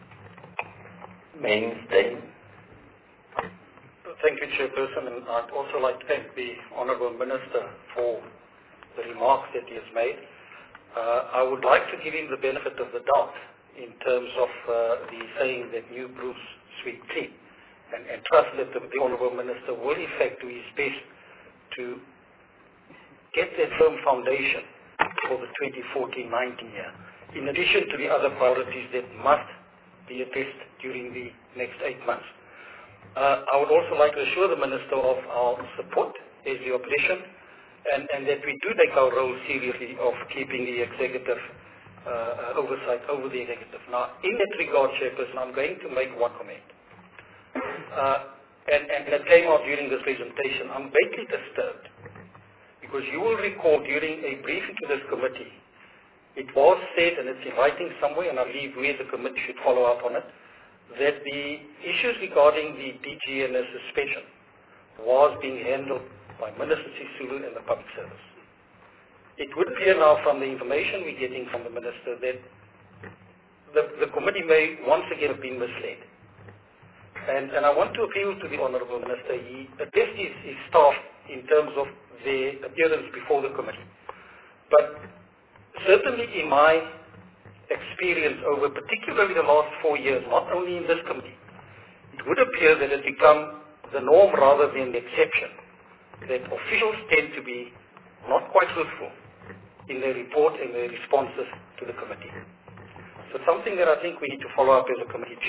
Mainstay. Thank you, Chairperson, and I'd also like to thank the Honourable Minister for the remarks that he has made. Uh, I would like to give him the benefit of the doubt in terms of uh, the saying that new brews sweet tea, and, and trust that the, the Honourable Minister will in fact do his best to get that firm foundation for the twenty fourteen nineteen year, in addition to the other priorities that must be addressed during the next eight months. Uh, I would also like to assure the Minister of our support as the opposition, and, and that we do take our role seriously of keeping the executive uh, oversight over the executive. Now, in that regard, Chairperson, I'm going to make one comment. Uh, and, and that came out during this presentation. I'm greatly disturbed because you will recall during a briefing to this committee, it was said, and it's in writing somewhere, and I believe we as a committee should follow up on it, that the issues regarding the D G and the suspension was being handled by Minister Sisulu and the public service. It would appear now from the information we're getting from the Minister that the, the committee may once again have been misled. And, and I want to appeal to the Honourable Minister. He addressed his, his staff in terms of their appearance before the committee. But certainly in my experience over particularly the last four years, not only in this committee, it would appear that it has become the norm rather than the exception, that officials tend to be not quite truthful in their report and their responses to the committee. So something that I think we need to follow up as a committee chair.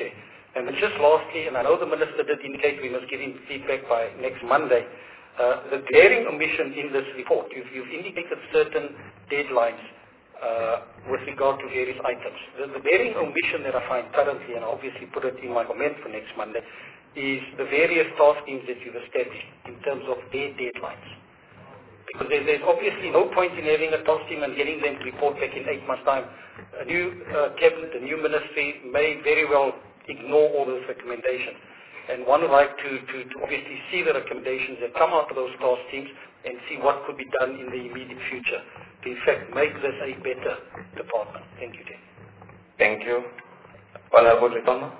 And then just lastly, and I know the Minister did indicate we must give him feedback by next Monday, uh, the glaring omission in this report, you've, you've indicated certain deadlines uh, with regard to various items. The, the glaring omission that I find currently, and I obviously put it in my comment for next Monday, is the various task teams that you've established in terms of their deadlines. Because there's, there's obviously no point in having a task team and getting them to report back in eight months' time. A new uh, cabinet, a new ministry may very well ignore all those recommendations. And one would like to, to, to obviously see the recommendations that come out of those task teams and see what could be done in the immediate future to in fact make this a better department. Thank you, Chair. Thank you. Honorable Lekoma.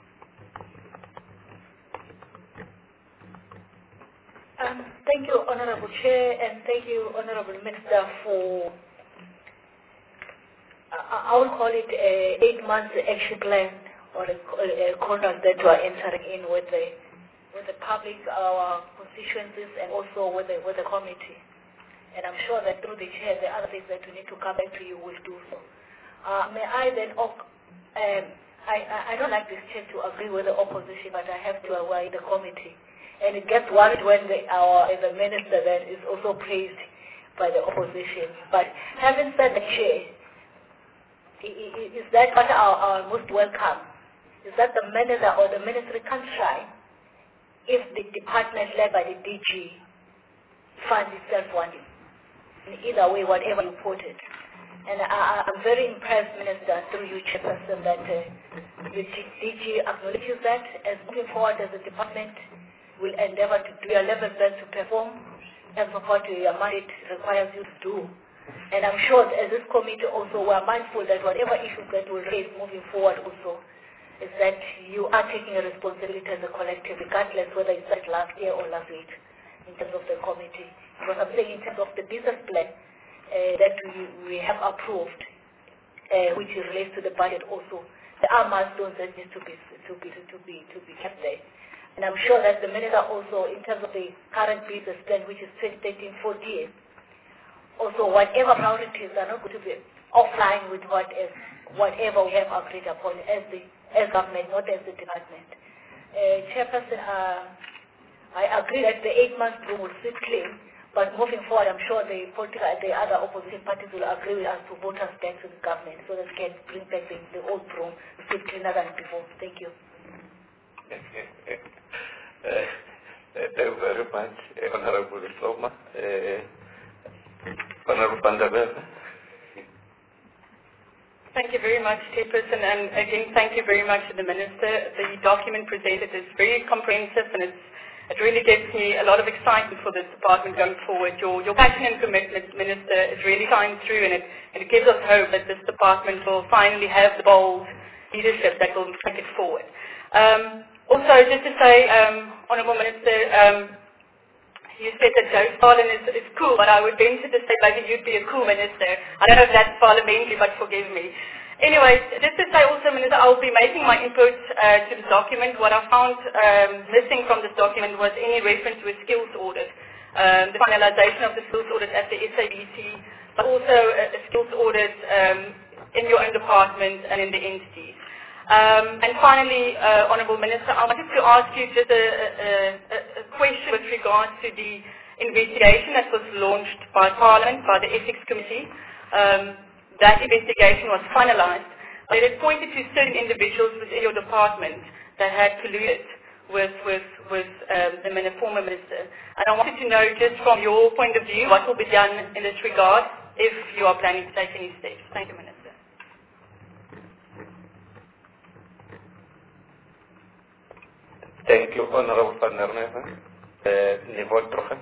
Um, thank you, Honorable Chair, and thank you, Honorable Minister, for, uh, I will call it a eight-month action plan or a, a contract that we are entering in with the, with the public, our constituencies, and also with the, with the committee. And I'm sure that through the Chair, the other things that we need to come back to you will do so. Uh, may I then, um, I, I don't like this Chair to agree with the opposition, but I have to avoid the committee. And it gets worried when the, our the minister then is also praised by the opposition. But having said that, Chair, is that what our, our most welcome? Is that the minister or the ministry can try if the department led by the D G finds itself wanting? In either way, whatever you put it. And I, I'm very impressed, Minister, through you, Chairperson, that uh, the D G acknowledges that as moving forward as a department, will endeavor to do your level best to perform and support your mandate requires you to do. And I'm sure that as this committee also, we are mindful that whatever issues that will raise moving forward also, is that you are taking a responsibility as a collective, regardless whether it's like last year or last week, in terms of the committee. Because I'm saying in terms of the business plan uh, that we, we have approved, uh, which relates to the budget also, there are milestones that need to be, to be, to be, to be kept there. And I'm sure that the minister also, in terms of the current business plan, which is twenty thirteen fourteen, also whatever priorities are not going to be offline with what is, whatever we have agreed upon as the as government, not as the department. Uh, Chairperson, uh, I agree that the eight months room will sit clean, but moving forward, I'm sure the political, the other opposition parties will agree with us to vote us back to the government so that we can bring back the, the old room to sit cleaner than before. Thank you. Uh, thank you very much, Honorable Lekoma. Uh, Honorable Vanderberg. Thank you very much, Chairperson, and again, thank you very much to the Minister. The document presented is very comprehensive, and it's, it really gives me a lot of excitement for this department going forward. Your, your passion and commitment, Minister, is really shining through, and it, and it gives us hope that this department will finally have the bold leadership that will take it forward. Um, Also, just to say, um, Honourable Minister, um, you said that Joe Stalin is, is cool, but I would venture to say maybe you'd be a cool minister. I don't know if that's parliamentary, but forgive me. Anyways, just to say also, Minister, I'll be making my input uh, to the document. What I found um, missing from this document was any reference to a skills audit, um, the finalisation of the skills audit at the S A B C, but also a, a skills audit um, in your own department and in the entities. Um, and finally, uh, Honourable Minister, I wanted to ask you just a, a, a, a question with regards to the investigation that was launched by Parliament, by the Ethics Committee. Um, that investigation was finalised, but it pointed to certain individuals within your department that had colluded with, with, with um, the former Minister. And I wanted to know, just from your point of view, what will be done in this regard if you are planning to take any steps. Thank you, Minister. Thank you, Honorable Van der Merwe. Uh, Nicole Trochen.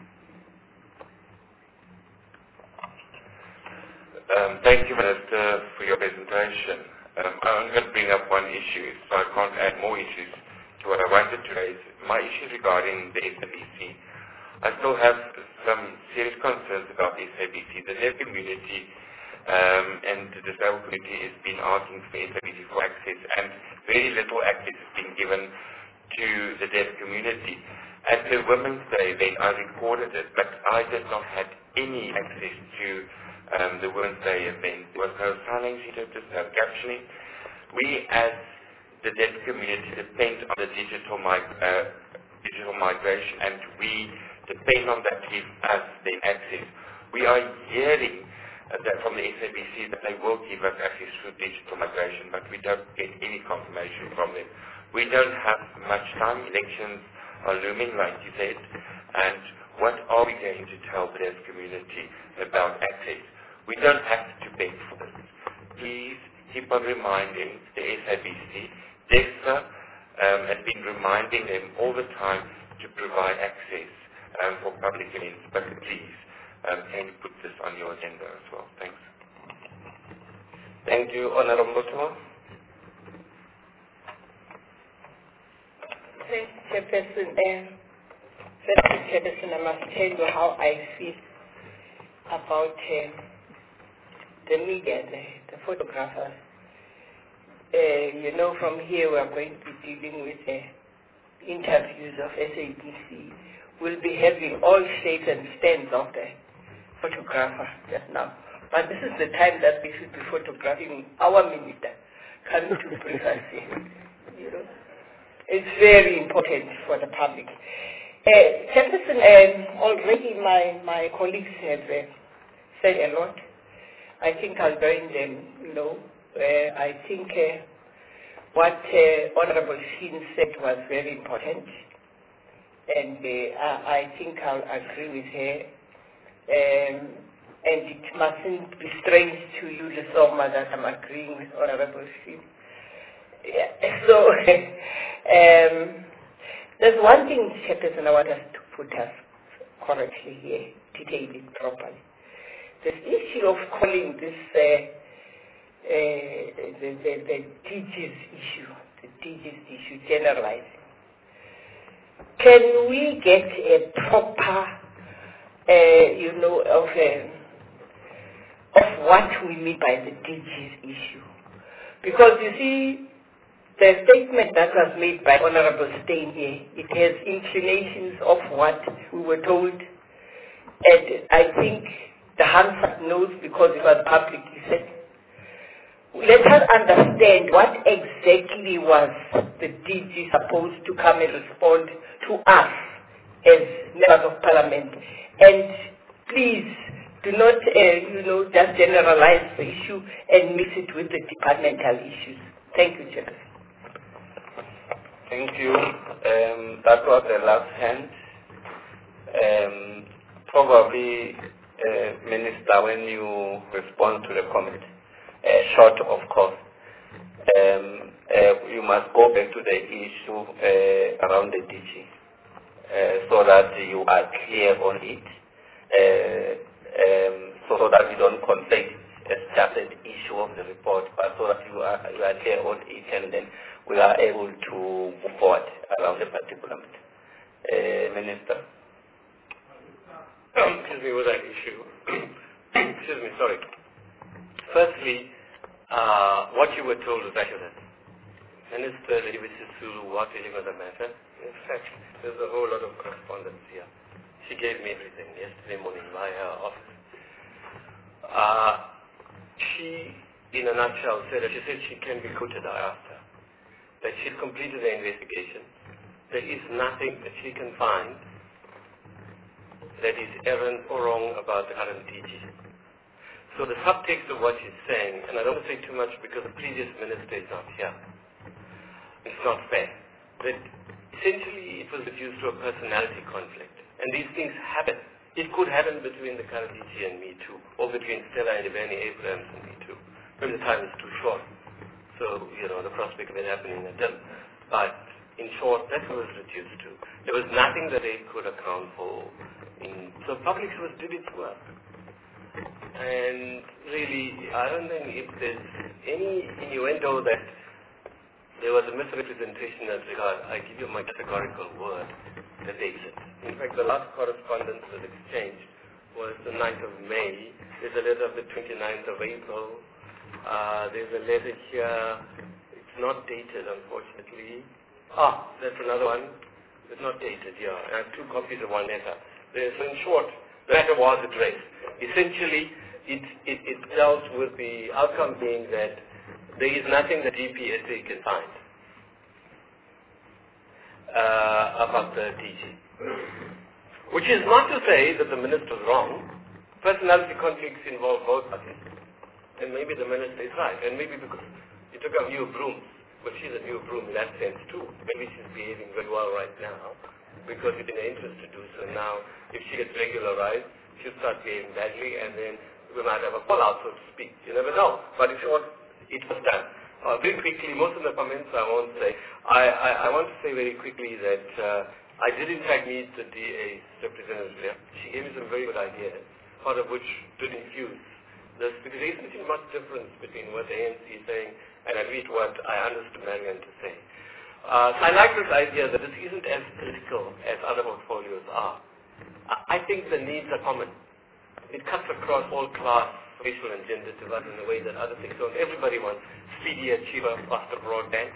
Um, thank you, Minister, for your presentation. Um, I'm going to bring up one issue, so I can't add more issues to what I wanted to raise. My issue regarding the S A B C. I still have some serious concerns about the S A B C. The deaf community um, and the disabled community has been asking for S A B C for access, and very little access has been given to the deaf community. At the Women's Day event, I recorded it, but I did not have any access to um, the Women's Day event. There was no sign language interpreters, no captioning. We as the deaf community depends on the digital, mig- uh, digital migration, and we depend on that to give us the access. We are hearing uh, that from the S A B C that they will give us access through digital migration, but we don't get any confirmation from them. We don't have much time. Elections are looming, like you said, and what are we going to tell the deaf community about access? We don't have to beg for this. Please keep on reminding the S A B C. DEFSA um, has been reminding them all the time to provide access um, for public events, but please, um, can you put this on your agenda as well? Thanks. Thank you, Honorable Tuma. Thanks, Chairperson. Um, First, Chairperson, I must tell you how I feel about um, the media, the, the photographers. Uh, you know, from here we are going to be dealing with uh, interviews of S A B C. We'll be having all shapes and stands of the photographer just now. But this is the time that we should be photographing our minister coming to bring us in. You know, it's very important for the public. Uh, Chairperson, um, already my, my colleagues have uh, said a lot. I think I'll join them, you know. Uh, I think uh, what uh, Honorable Sheen said was very important. And uh, I, I think I'll agree with her. Um, and it mustn't be strange to you, Lesoma, that I'm agreeing with Honorable Sheen. Yeah. So, um, there's one thing, Chairperson, I want us to put us correctly here, detail it properly. This issue of calling this uh, uh, the, the, the D Gs issue, the D Gs issue, generalizing. Can we get a proper, uh, you know, of, uh, of what we mean by the D Gs issue? Because you see, the statement that was made by Honorable Steyn here, it has inclinations of what we were told. And I think the Hansard knows because it was publicly said. Let us understand what exactly was the D G supposed to come and respond to us as members of Parliament. And please do not, uh, you know, just generalize the issue and mix it with the departmental issues. Thank you, Chairman. Thank you. Um, that was the last hand. Um, probably, uh, Minister, when you respond to the comment, uh, short of course, um, uh, you must go back to the issue uh, around the D G uh, so that you are clear on it, uh, um, so that you don't conflict as just an issue of the report, but so that you are, you are clear on it, and then we are able to move forward around the particular matter. Uh, Minister. Excuse me, with that issue. Excuse me, sorry. Firstly, uh, what you were told was accurate. Minister Lady Sisulu was dealing with the matter. In fact, there's a whole lot of correspondence here. She gave me everything yesterday morning via her office. Uh, she, in a nutshell, said that she said she can be quoted. I asked her that she's completed the investigation. There is nothing that she can find that is errant or wrong about the current D G. So the subtext of what she's saying, and I don't want to say too much because the previous minister is not here. It's not fair. That essentially it was reduced to a personality conflict. And these things happen. It could happen between the current D G and me too, or between Stella and Devani Abrams and me too. Maybe the time is too short. So, you know, the prospect of it happening at them. But in short, that's what it was reduced to. There was nothing that they could account for. In, so public service did its work. And really, I don't think if there's any innuendo that there was a misrepresentation in that regard, I give you my categorical word that they exist. In fact, the last correspondence that was exchanged was the ninth of May. There's a letter of the twenty-ninth of April. Uh, there's a letter here. It's not dated, unfortunately. Ah, that's another one. It's not dated, yeah. I have two copies of one letter. There's, in short, the matter was addressed. Essentially, it, it, it dealt with the outcome being that there is nothing that D P S A can find uh, about the D G. Which is not to say that the minister's wrong. Personality conflicts involve both parties. And maybe the minister is right. And maybe because he took up new brooms, but she's a new broom in that sense too. Maybe she's behaving very well right now because it's in her interest to do so. Now, if she gets regularized, she'll start behaving badly, and then we might have a fallout, so to speak. You never know. But it's what it was done. Uh, very quickly, most of the comments I won't say. I, I, I want to say very quickly that uh, I did in fact meet the D A's representative there. She gave me some very good ideas, part of which did infuse this, because there isn't much difference between what the A N C is saying and at least what I understood Marianne to say. Uh, so I like this idea that this isn't as political as other portfolios are. I, I think the needs are common. It cuts across all class, racial and gender divides in a way that other things don't. Everybody wants speedier, cheaper, faster broadband,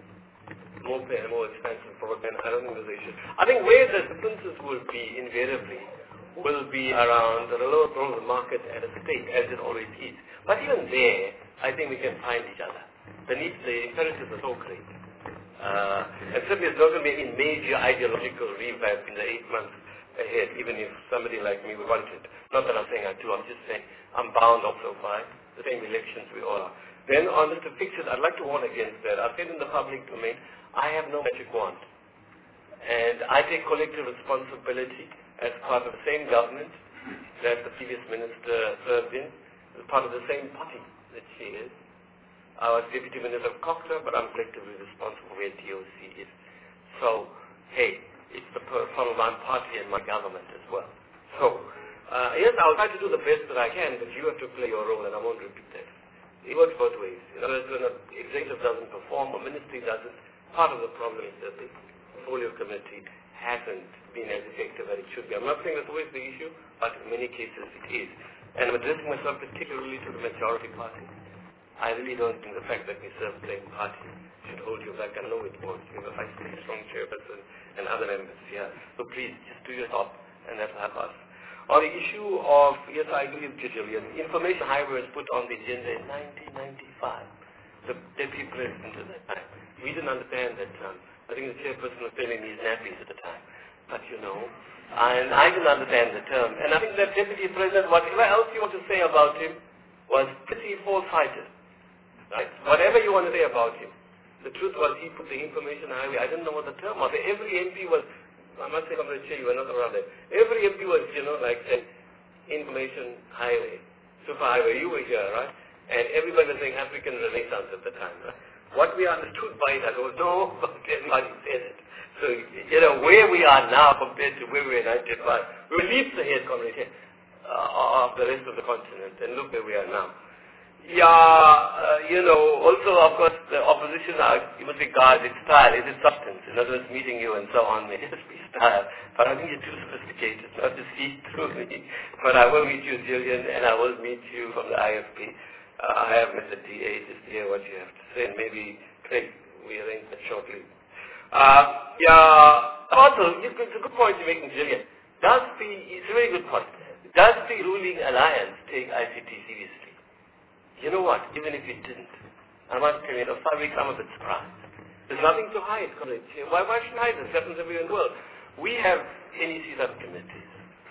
more, more expensive broadband. I don't think there's an issue. I think where the differences will be invariably will be around the lower role of the market at a state, as it always is. But even there, I think we can find each other. The needs, the imperatives are so great. Uh, and certainly there's not going to be any major ideological revamp in the eight months ahead, even if somebody like me would want it. Not that I'm saying I do, I'm just saying I'm bound also by the same elections we all are. Then on Mister Fixit, I'd like to warn against that. I've said in the public domain, I have no magic wand. And I take collective responsibility as part of the same government that the previous minister served in, as part of the same party that she is. I was Deputy Minister of Cochrane, but I'm collectively responsible where D O C is. So, hey, it's the from my party and my government as well. So, uh, yes, I'll try to do the best that I can, but you have to play your role, and I won't repeat that. It works both ways. In other words, when an executive doesn't perform, or ministry doesn't, part of the problem is that the portfolio committee hasn't been as effective as it should be. I'm not saying that's always the issue, but in many cases it is. And I'm addressing myself particularly to the majority party. I really don't think the fact that we serve the same party should hold you back. I know it won't. You have a vice strong chairperson and other members here. So please, just do your job, and that'll help us. On the issue of, yes, I agree with Gillian, information highway was put on the agenda in nineteen ninety-five. The deputy president at that time. We didn't understand that term. I think the chairperson was telling me his nappies at the time. But you know, and I didn't understand the term. And I think that deputy president, whatever else you want to say about him, was pretty foresighted. Right? Whatever you want to say about him. The truth was he put the information highway. I didn't know what the term was. Every M P was, I must say, I'm going to say you were not around there. Every M P was, you know, like an information highway, super highway. You were here, right? And everybody was saying African Renaissance at the time, right? What we understood by that was, no, but everybody said it. So, you know, where we are now compared to where we were in nineteen ninety-five, we were leaps ahead, comrade, uh, of the rest of the continent, and look where we are now. Yeah, uh, you know, also, of course, the opposition, uh, you must regard its style, is its substance. In other words, meeting you and so on may just be style. But I think you're too sophisticated, not to see through me. But I will meet you, Gillian, and I will meet you from the I F P. Uh, I have met the D A just to hear what you have to say, and maybe, Craig, we arrange that shortly. Uh, yeah, also, it's a good point you're making, Gillian. Does the, it's a very good point. Does the ruling alliance take I C T seriously? You know what, even if it didn't, I must tell you, in five weeks I'm a bit surprised. There's nothing to hide, correct? Why, why should I hide? This happens everywhere in the world. We have N E C subcommittees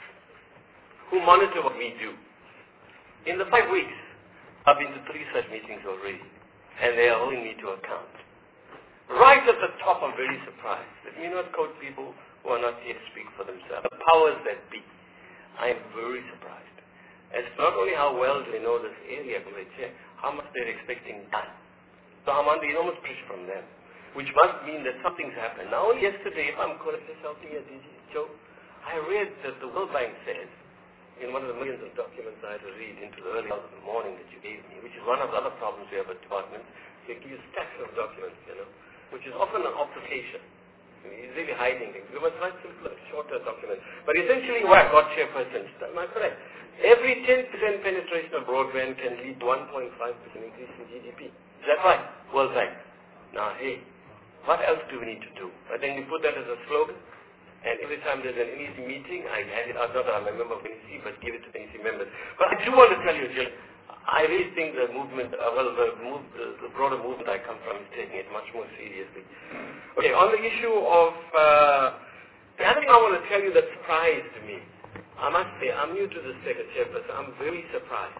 who monitor what we do. In the five weeks, I've been to three such meetings already, and they are holding me to account. Right at the top, I'm very surprised. Let me not quote people who are not here to speak for themselves. The powers that be. I am very surprised. It's not only how well do they know this area, but how much they're expecting done. So I'm under enormous pressure from them, which must mean that something's happened. Now, only yesterday, if I'm correct, just help me here, Joe, I read that the World Bank says, in one of the millions of documents I had to read into the early hours of the morning that you gave me, which is one of the other problems we have at departments, they give you stacks of documents, you know, which is often an obfuscation. He's really hiding things. We must write simpler, shorter documents. But essentially what got chairperson, am I correct? Every ten percent penetration of broadband can lead to one point five percent increase in G D P. Is that right? World Bank. Now, hey, what else do we need to do? I think we put that as a slogan. And every time there's an N E C meeting, I hand it out. Not that I'm a member of N E C, but give it to N E C members. But I do want to tell you, Jill, I really think the movement, uh, well, the, move, the, the broader movement I come from is taking it much more seriously. Okay, on the issue of, uh, the other thing I want to tell you that surprised me, I must say, I'm new to this sector, Chairperson. I'm very surprised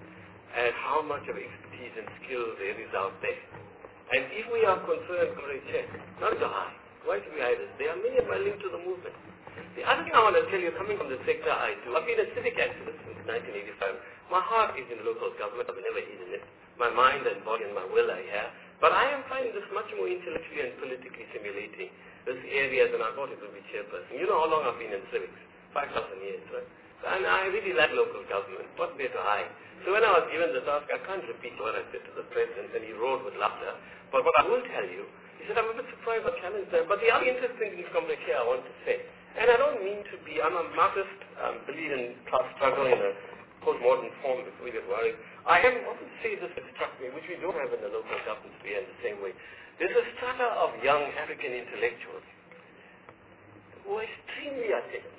at how much of expertise and skill there is out there. And if we are concerned, Comrade Chair, not to hide. Why should we hide this? There are many of my linked to the movement. The other thing I want to tell you, coming from the sector I do, I've been a civic activist since nineteen eighty-five. My heart is in local government. I've never hidden it. My mind and body and my will are here. But I am finding this much more intellectually and politically stimulating, this area, than I thought it would be, Chairperson. You know how long I've been in civics? five thousand years, right? And I really like local government. What better I? So when I was given the task, I can't repeat what I said to the President, and he roared with laughter. But what I will tell you, he said, I'm a bit surprised I challenged them. But the other interesting thing from the chair I want to say, and I don't mean to be, I'm a Marxist, um, believe in class struggle in a post-modern form if we get worried. I am, I would say this that struck me, which we don't have in the local government sphere in the same way. There's a strata of young African intellectuals who are extremely articulate,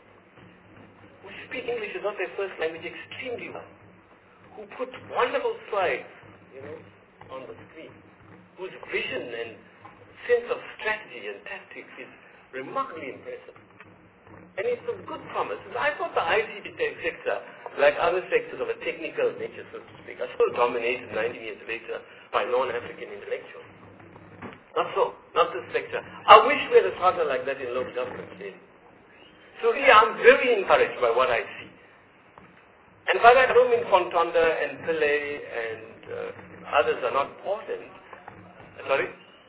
who speak English is not their first language extremely well, who put wonderful slides, you know, on the screen, whose vision and sense of strategy and tactics is remarkably impressive. And it's of good promise. I thought the I C T sector, like other sectors of a technical nature, so to speak, are still dominated nineteen years later by non-African intellectuals. Not so. Not this sector. I wish we had a charter like that in local government today. So really, I'm very encouraged by what I see. And by that, I don't mean Fontonda and Pillay and uh, others are not important. Sorry?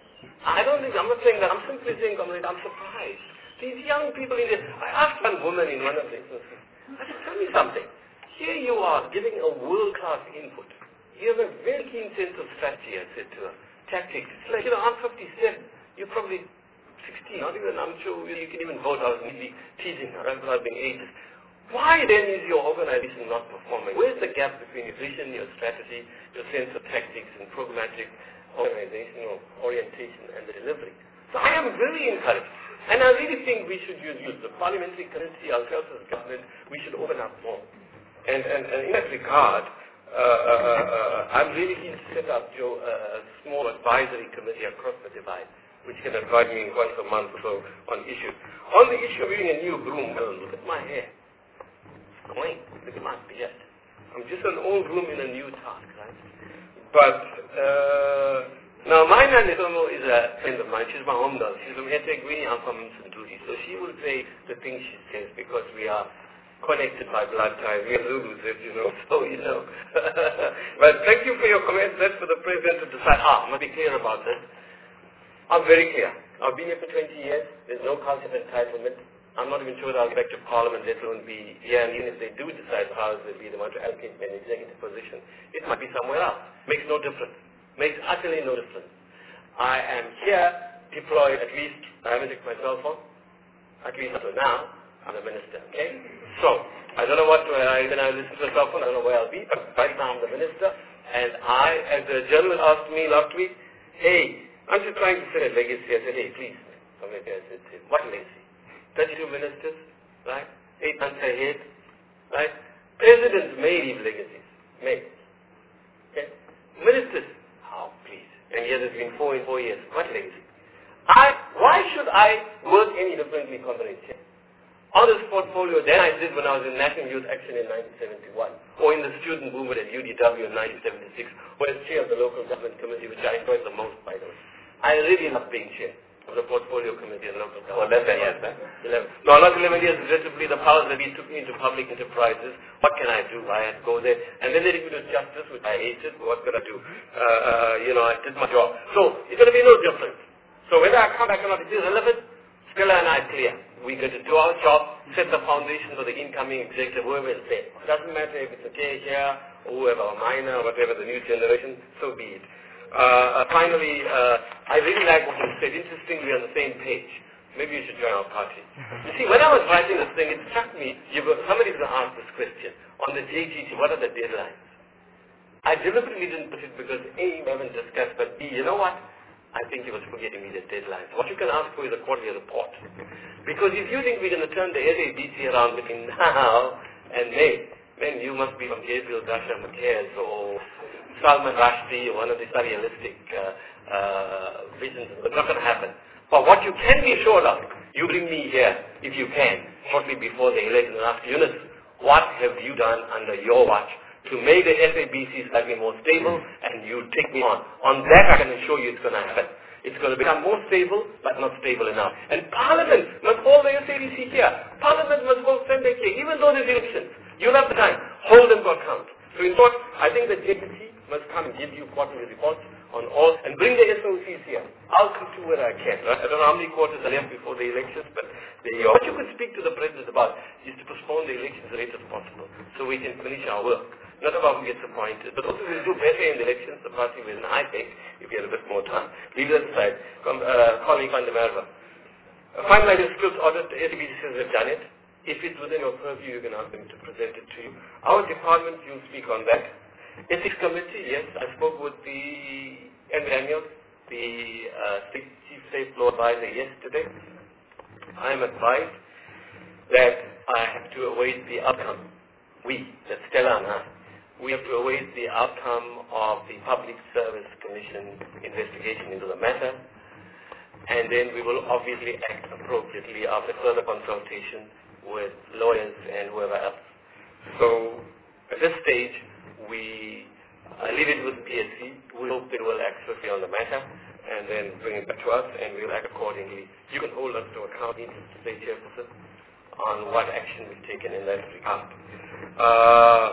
I don't think, I'm not saying that. I'm simply saying, comrade, I'm surprised. These young people in there, I asked one woman in one of the instances, I said, tell me something. Here you are giving a world-class input. You have a very keen sense of strategy, I said to her. Tactics. It's like, you know, I'm fifty-seven. You're probably sixteen. Not even, I'm sure you can even vote. I was maybe teasing her. I've been ages. Why then is your organization not performing? Where's the gap between your vision, your strategy, your sense of tactics and programmatic organizational orientation and the delivery? So I am very encouraged. And I really think we should use, use the parliamentary currency, ourselves as government, we should open up more. And, and, and in that regard, uh, uh, uh, I'm really keen to set up, Joe, uh, a small advisory committee across the divide, which can advise me once a month or so on issues. On the issue of using a new broom, well, look at my hair. It's going. Look at my beard. I'm just an old broom in a new task, right? But, uh, now, my Nana Somo is a friend of mine. She's my home girl. She's from Etegwini. I'm from Santuri. So she will say the things she says because we are connected by blood ties. We are Zulus, as you know. So, you know. But thank you for your comments. That's for the President to decide. Ah, I must be clear about this. I'm very clear. I've been here for twenty years. There's no concept of entitlement. I'm not even sure that I'll get to Parliament, let alone be here. And even if they do decide powers will be the one to allocate me an executive position, it might be somewhere else. Makes no difference. Makes utterly no difference. I am here, deployed at least, I haven't taken my cell phone, at least until now, I'm a minister, okay? So, I don't know what, to, I, when I listen to a cell phone, I don't know where I'll be, but right now I'm the minister, and I, as the journalist asked me last week, hey, aren't you trying to set a legacy? I said, hey, please, I said, what legacy? thirty-two ministers, right? Eight months ahead, right? Presidents may leave legacies, may, okay? Ministers, oh, please. And here there's been four in four years. What legacy? I, why should I work any differently, Comrade Chair? On this portfolio than I did when I was in National Youth Action in nineteen seventy-one, or in the student movement at U D W in nineteen seventy-six, or as chair of the local government committee, which I enjoyed the most, by the way. I really love being chair of the portfolio committee and local government. For eleven years, man. eleven. No, not eleven years, relatively the powers that he took me into public enterprises. What can I do? I had to go there. And then they did me to justice, which I hated. What could I do? Uh, uh, you know, I did my job. So, it's going to be no difference. So, whether I come back or not, it is relevant. Stella and I are clear. We got to do our job, set the foundation for the incoming executive, whoever is there. It doesn't matter if it's a K here, or whoever, a minor, whatever, the new generation, so be it. Uh, uh, finally, uh, I really like what you said. Interestingly, we're on the same page. Maybe you should join our party. You see, when I was writing this thing, it struck me, you go, somebody's going to ask this question. On the J G T, what are the deadlines? I deliberately didn't put it because A, we haven't discussed, but B, you know what? I think you was forgetting me the deadlines. What you can ask for is a quarterly report. Because if you think we're going to turn the S A B C around between now and May, man, you must be from Gabriel Dasha Matias or Salman Rushdie or one of these surrealistic uh, uh, visions. It's not going to happen. But what you can be assured of, you bring me here, if you can, shortly before the election and ask Yunus, what have you done under your watch to make the S A B C slightly more stable, and you take me on. On that I can assure you it's going to happen. It's going to become more stable, but not stable enough. And Parliament must hold the S A B C here. Parliament must hold Sunday here, even though there's elections. You'll have the time. Hold them to account. So in short, I think the J P C must come and give you quarterly reports on all, and bring the S O Cs here. I'll come to where I can. Right? I don't know how many quarters are left before the elections, but the, what you could speak to the President about is to postpone the elections as late as possible, so we can finish our work. Not about who gets appointed, but also we'll do better in the elections, the party will, I think, if we had a bit more time. Leave that aside. Com- uh, colleague Van der Merwe. Uh, finally, the skills audit, the S A B C has done it. If it's within your purview, you can ask them to present it to you. Our department, you'll speak on that. Ethics Committee, yes, I spoke with the Andrew Daniels, the uh, State Chief State Law Advisor yesterday. I am advised that I have to await the outcome. We, that's Stella and I, we have to await the outcome of the Public Service Commission investigation into the matter, and then we will obviously act appropriately after further consultation with lawyers and whoever else. So at this stage, we uh, leave it with P S C. We hope they will act swiftly on the matter and then bring it back to us, and we'll act accordingly. You can hold us to account, Mister State Chairperson, on what action we've taken in that regard. Uh,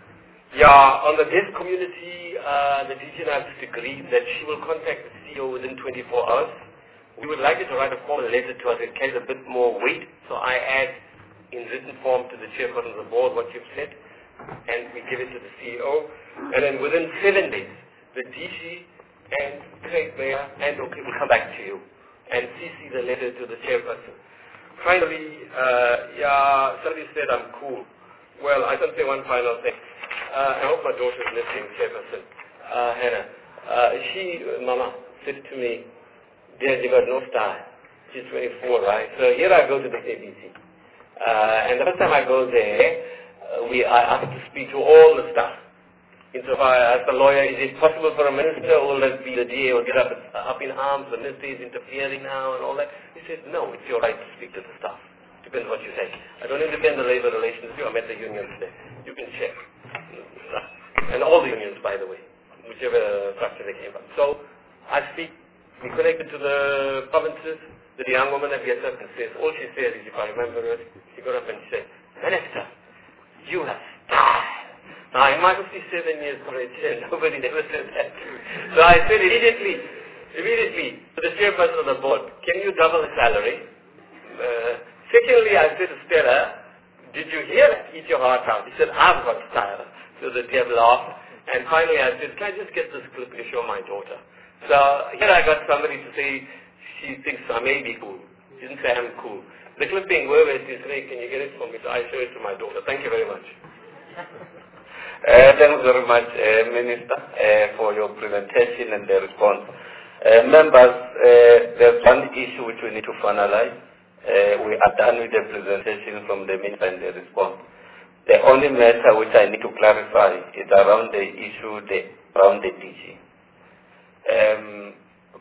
yeah, on the deaf community, uh, the D G and I have just agreed that she will contact the C E O within twenty-four hours. We would like her to write a formal letter to us. It carries a bit more weight, so I add in written form to the chairperson of the board what you've said, and we give it to the C E O. And then within seven days, the D G and Craig Mayer and OK will come back to you and C C the letter to the chairperson. Finally, uh, yeah, somebody said I'm cool. Well, I can say one final thing. Uh, I hope my daughter is listening, Chairperson. Uh, Hannah, uh, she, Mama, said to me, dear, you got no style. She's twenty-four, right? So here I go to the A B C. Uh, and the first time I go there, uh, we I asked to speak to all the staff. Insofar as the lawyer, is it possible for a minister, or will that be the D A will get up, up in arms, the minister is interfering now and all that? He said, no, it's your right to speak to the staff. Depends what you say. I don't independ the labor relations. I met the unions there. You can check. And all the unions, by the way, whichever structure they came from. So I speak, we connected to the provinces. The young woman that gets up and says, all she says is, if I remember it, she got up and said, Minister, you have style. Now, in my fifty-seven years career, nobody ever said that. So I said immediately, immediately to the chairperson of the board, can you double the salary? Uh, secondly, I said to Stella, did you hear that? Eat your heart out. He said, I've got style. So the devil laughed. And finally I said, can I just get this clip to show my daughter? So here I got somebody to say, she thinks I may be cool. She didn't say I'm cool. The clipping, wherever it is, can you get it for me? So I show it to my daughter. Thank you very much. Uh, thanks very much, uh, Minister, uh, for your presentation and the response. Uh, members, uh, there's one issue which we need to finalize. Uh, we are done with the presentation from the Minister and the response. The only matter which I need to clarify is around the issue the, around the D G. Um,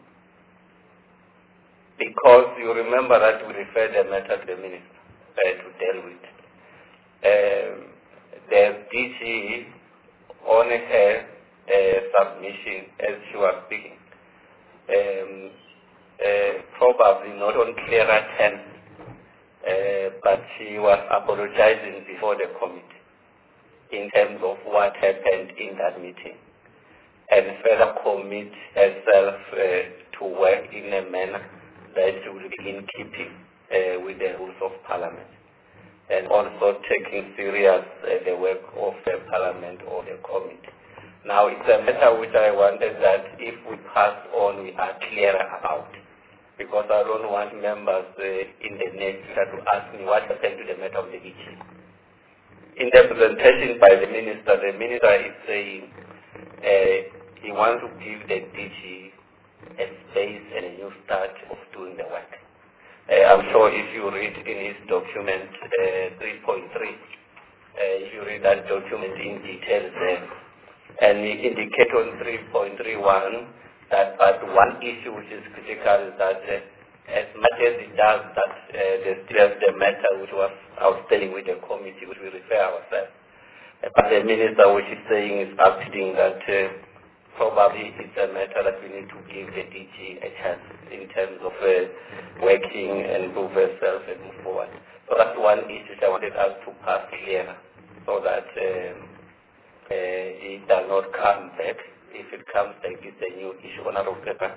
because you remember that we referred the matter to the Minister uh, to deal with. Um, the D G on her uh, submission as she was speaking, um, uh, probably not on clearer terms, uh, but she was apologizing before the committee in terms of what happened in that meeting, and further commit herself uh, to work in a manner that will be in keeping uh, with the rules of Parliament, and also taking serious uh, the work of the Parliament or the committee. Now, it's a matter which I wanted that if we pass on, we are clearer about, because I don't want members uh, in the next year to ask me what happened to the matter of the D G. In the presentation by the Minister, the Minister is saying uh, he wants to give the D G a space and a new start of doing the work. Uh, I'm sure if you read in his document uh, three point three, uh, if you read that document in detail there, and we indicate on three point three one that but one issue which is critical is that uh, as much as it does that, uh, there's still the matter which was outstanding with the committee, which we refer ourselves. Uh, but the minister, which is saying is acting that uh, probably it's a matter that we need to give the D G a chance in terms of uh, working and improve herself and move forward. So that's one issue I wanted us to pass clear so that um, uh, it does not come back. If it comes back, it's a new issue on our paper.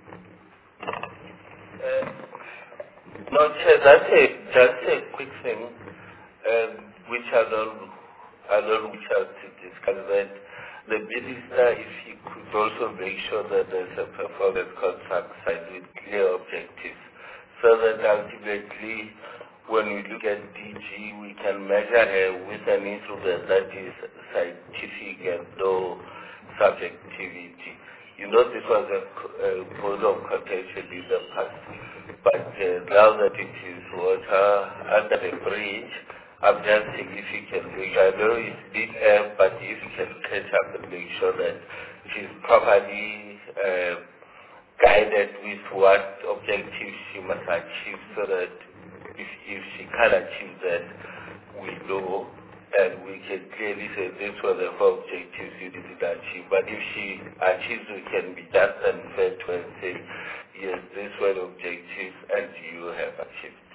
Uh, no, Chair, that's a, that's a quick thing, um, which I don't, I don't wish us to discuss that. The minister, if he could also make sure that there's a performance contract signed with clear objectives, so that ultimately, when we look at D G, we can measure her with an instrument that is scientific and no subjectivity. You know, this was a, a cause of contention in the past, but uh, now that it is water under the bridge, I'm just significantly, I know it's big air, but if you can catch up and make sure that she's properly uh, guided with what objectives she must achieve, so that if, if she can achieve that, we know and we can clearly say this was the four objectives you didn't achieve. But if she achieves, we can be just and fair to her and say, yes, these were the objectives and you have achieved.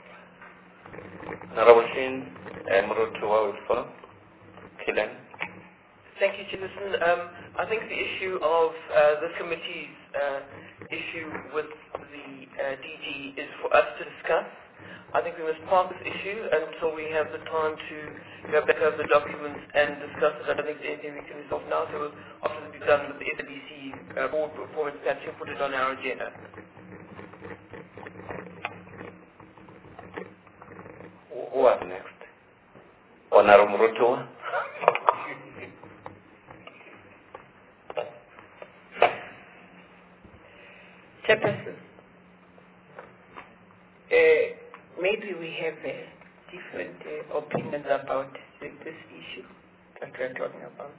Narawashin, Mrutua will follow. Kilan. Thank you, Chairperson. Um, I think the issue of uh, the committee's uh, issue with the uh, D G is for us to discuss. I think we must park this issue until we have the time to go back over the documents and discuss it. I don't think there's anything we can resolve now, so after we've done with the S A B C uh, board performance, perhaps we'll put it on our agenda. Who was next? Honorable Mrutua. Chairperson, uh, maybe we have uh, different uh, opinions about this issue that we're talking about.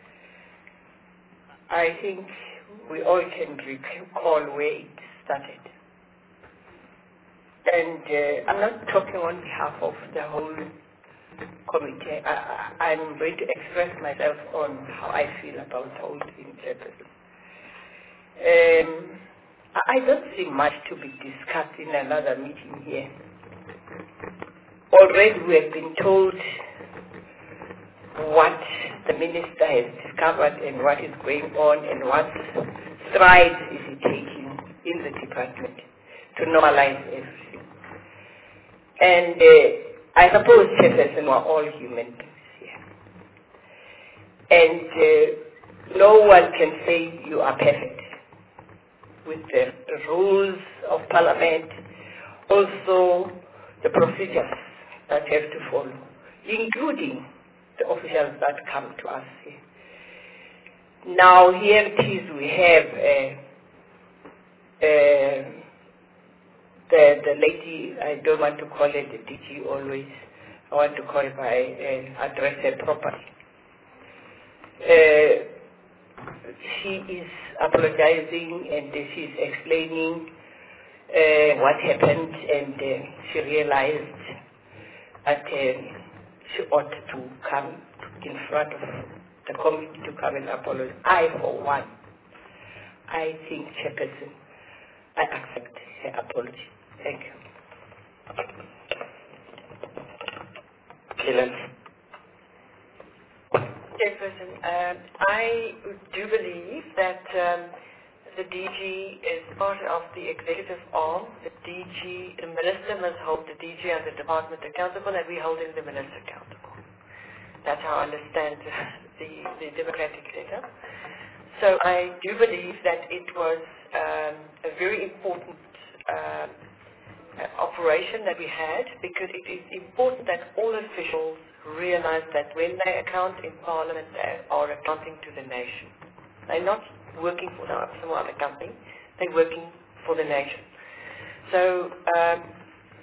I think we all can recall where it started. And uh, I'm not talking on behalf of the whole committee. I, I, I'm going to express myself on how I feel about the whole thing, Chairperson. Um, I don't see much to be discussed in another meeting here. Already we have been told what the minister has discovered and what is going on and what strides is he taking in the department to normalize everything. And uh, I suppose, Chairperson, we're all human beings here. And uh, no one can say you are perfect. With the, the rules of Parliament, also the procedures that have to follow, including the officials that come to us here. Now here it is, we have uh, uh, the, the lady, I don't want to call her the D G always, I want to call her by, uh, address her properly. Uh, she is apologizing and uh, she is explaining uh, what happened, and uh, she realized that uh, she ought to come in front of the committee to come and apologize. I, for one, I think, Chairperson, I accept her apology. Thank you. Kilan. Chairperson, um, I do believe that um, the D G is part of the executive arm. The D G, the minister must hold the D G and the department accountable, and we're holding the minister accountable. That's how I understand the, the democratic setup. So I do believe that it was um, a very important um, operation that we had, because it is important that all officials realize that when they account in Parliament, they are accounting to the nation. They're not working for some other company, they're working for the nation. So um,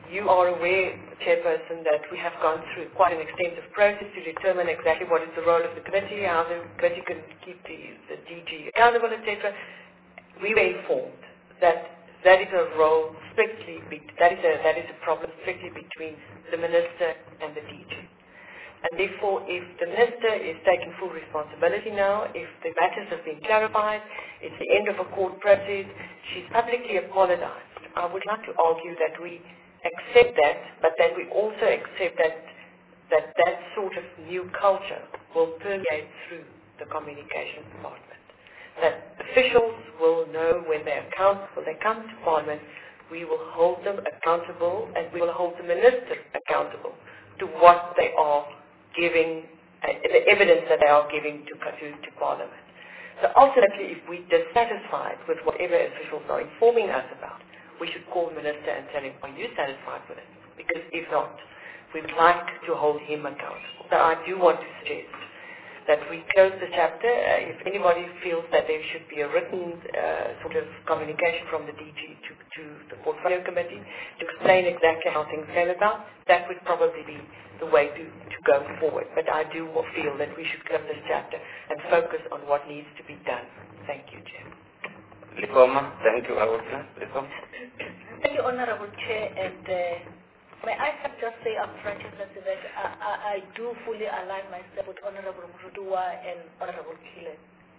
you are aware, Chairperson, that we have gone through quite an extensive process to determine exactly what is the role of the committee, how the committee can keep the, the D G accountable, et cetera. We were informed that that is a role strictly, be, that, is a, that is a problem strictly between the Minister and the D G. And therefore, if the Minister is taking full responsibility now, if the matters have been clarified, it's the end of a court process, she's publicly apologized. I would like to argue that we accept that, but that we also accept that that, that sort of new culture will permeate through the communications department. That officials will know when they account, when they come to Parliament, we will hold them accountable and we will hold the Minister accountable to what they are giving, uh, the evidence that they are giving to, to, to Parliament. So ultimately, if we're dissatisfied with whatever officials are informing us about, we should call the Minister and tell him, are you satisfied with it? Because if not, we'd like to hold him accountable. So I do want to suggest that we close the chapter. Uh, if anybody feels that there should be a written uh, sort of communication from the D G to, to the Portfolio Committee to explain exactly how things came about, that would probably be the way to, to go forward. But I do feel that we should close this chapter and focus on what needs to be done. Thank you, Chair. Likoma, thank you, Honorable. Thank you, Honorable Chair, and uh, may I just say up front that I, I, I do fully align myself with Honorable Mrudua and Honorable Killen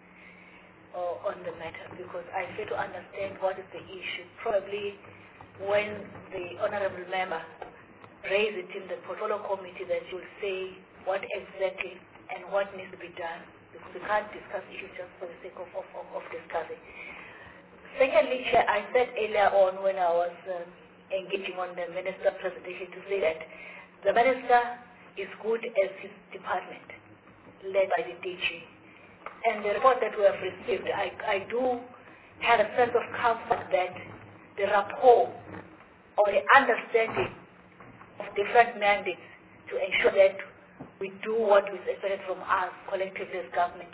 uh, on the matter, because I fail to understand what is the issue. Probably when the Honorable Member raised it in the Portfolio Committee, that you'll say what exactly and what needs to be done, because we can't discuss issues just for the sake of, of, of, of discussing. Secondly, Chair, I said earlier on when I was um, engaging on the Minister's presentation to say that the Minister is good as his department, led by the D G. And the report that we have received, I, I do have a sense of comfort that the rapport or the understanding of different mandates to ensure that we do what is expected from us collectively as government.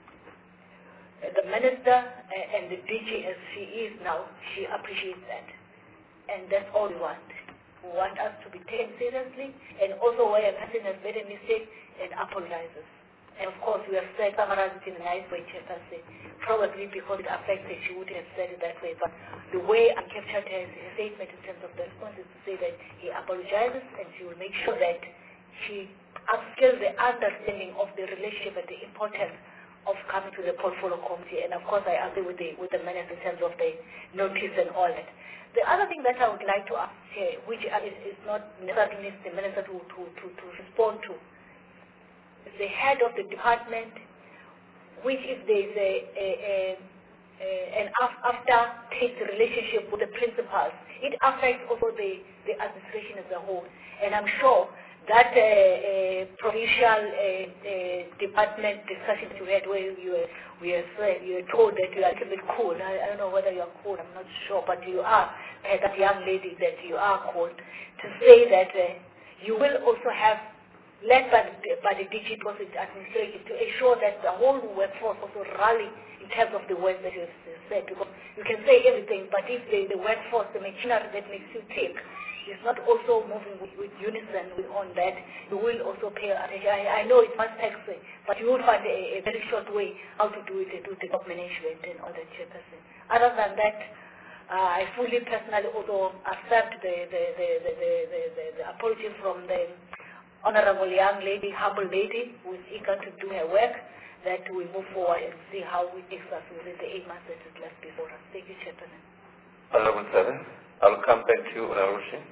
The Minister and the D G as she is now, she appreciates that. And that's all we want. We want us to be taken seriously, and also where a person has made a mistake and apologizes. And of course, we have said, summarized it in a nice way, Chairperson, probably because it affects her, she wouldn't have said it that way. But the way I captured her, her statement in terms of the response is to say that he apologizes and she will make sure that she upscales the understanding of the relationship and the importance of coming to the Portfolio Committee. And of course, I agree with the, with the Minister in terms of the notice and all that. The other thing that I would like to ask here, which is, is not necessarily the Minister to, to, to, to respond to, is the head of the department, which if there is a, a, a, a, an after-taste relationship with the principals, it affects also the, the administration as a whole. And I'm sure that uh, uh, provincial uh, uh, department discussions you had where you were, we were, you were told that you are a little bit cool. I, I don't know whether you are cool, I'm not sure, but you are, uh, that young lady that you are called, to say that uh, you will also have, led by the, by the D G administration, to ensure that the whole workforce also rally in terms of the work that you said. Because you can say everything, but if the, the workforce, the machinery that makes you tick, is not also moving with, with unison with on that, you will also pay attention. I, I know it's much taxing, but you will find a, a very short way how to do it, to do the top management and all that, Chairperson. Other than that, uh, I fully personally also accept the, the, the, the, the, the, the, the apology from the Honorable young lady, humble lady, who is eager to do her work, that we move forward and see how we take us within the eight months that is left before us. Thank you, Chairperson. Honorable Seven, I'll come back to you, Honorable Singh.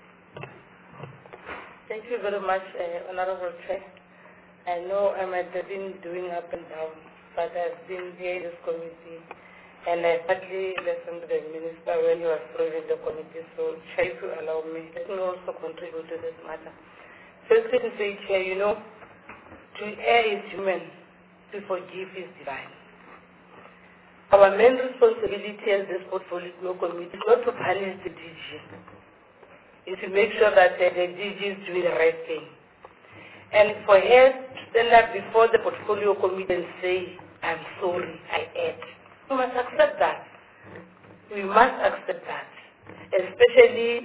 Thank you very much, uh, Honorable Chair. I know I might have been doing up and down, but I've been here in this committee, and I partly listened to the Minister when he was presiding the committee, so try to allow me, let me also contribute to this matter. First thing to say, Chair, you know, to err is human, to forgive is divine. Our main responsibility as this Portfolio Committee is not to punish the D G, is to make sure that uh, the D G is doing the right thing. And for her to stand up before the Portfolio Committee and say, I'm sorry, I erred. We must accept that. We must accept that. Especially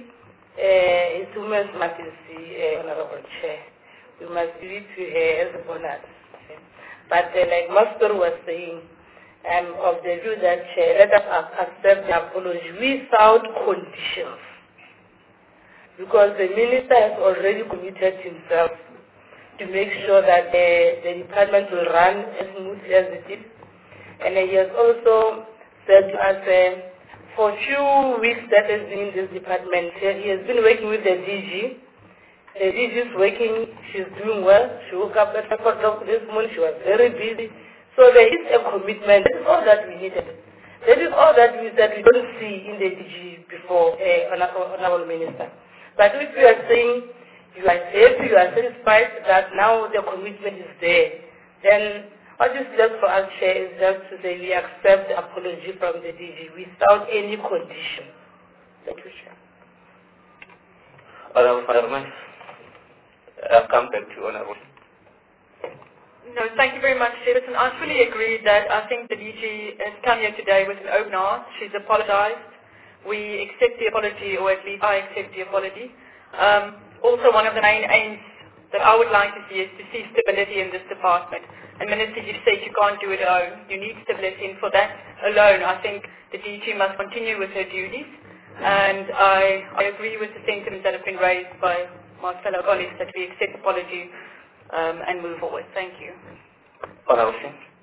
Uh, it's Women's Majesty, uh, Honorable Chair. We must give it to her as a bonus. But uh, like Master was saying, I'm of the view that uh, let us accept the apology without conditions. Because the Minister has already committed himself to make sure that uh, the department will run as smoothly as it is. And uh, he has also said to us, uh, for a few weeks that has been in this department, uh, he has been working with the D G. The D G is working, she's doing well. She woke up at five o'clock this morning, she was very busy. So there is a commitment. That is all that we needed. That is all that we, that we don't see in the D G before, uh, Honorable Minister. But if you are saying you are happy, you are satisfied that now the commitment is there, then what is left for us, Chair, is just to say we accept the apology from the D G without any condition. Thank you, Chair. Honorable Fireman, I'll come back to you, Honorable. No, thank you very much, Chairperson. I fully agree that I think the D G has come here today with an open heart. She's apologized. We accept the apology, or at least I accept the apology. Um, also, one of the main aims that I would like to see is to see stability in this department. And Minister, you said you can't do it alone. You need stability, and for that alone, I think the D G must continue with her duties. And I, I agree with the sentiments that have been raised by my fellow colleagues that we accept the apology um, and move forward. Thank you. Honorable.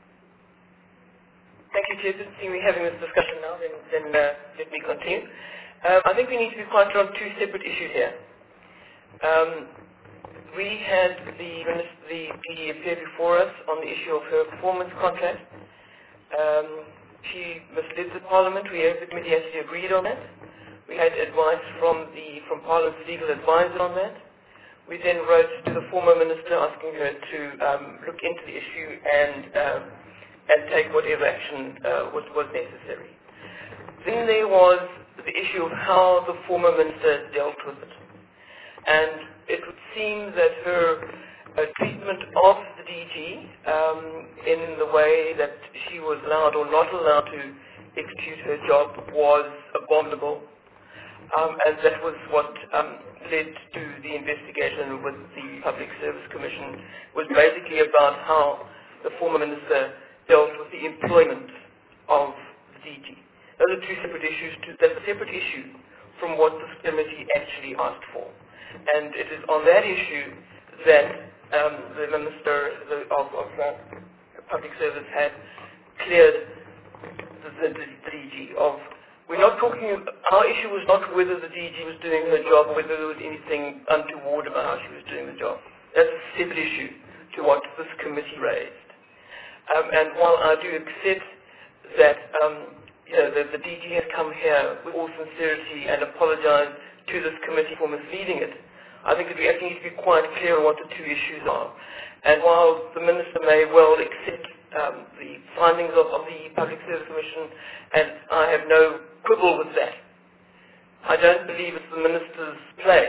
Thank you, Chair. Seeing we're having this discussion now, then, then uh, let me continue. Um, I think we need to be quite clear on two separate issues here. Um, we had the, the D G appear before us on the issue of her performance contract. Um, she misled the Parliament. We as the committee actually agreed on that. We had advice from the from Parliament's legal advisor on that. We then wrote to the former minister asking her to um, look into the issue and um, and take whatever action uh, was, was necessary. Then there was the issue of how the former minister dealt with it. And it would seem that her uh, treatment of the D G um, in the way that she was allowed or not allowed to execute her job was abominable. Um, and that was what um, led to the investigation with the Public Service Commission, was basically about how the former minister dealt with the employment of the D G. Those are two separate issues. Two, that's a separate issue from what this committee actually asked for. And it is on that issue that um, the Minister the, of, of uh, Public Service had cleared the, the, the D G of. We're not talking, our issue was not whether the D G was doing her job, whether there was anything untoward about how she was doing the job. That's a separate issue to what this committee raised. Um, and while I do accept that um, you know, the, the D G has come here with all sincerity and apologized to this committee for misleading it, I think that we actually need to be quite clear on what the two issues are. And while the Minister may well accept um, the findings of, of the Public Service Commission, and I have no quibble with that, I don't believe it's the Minister's place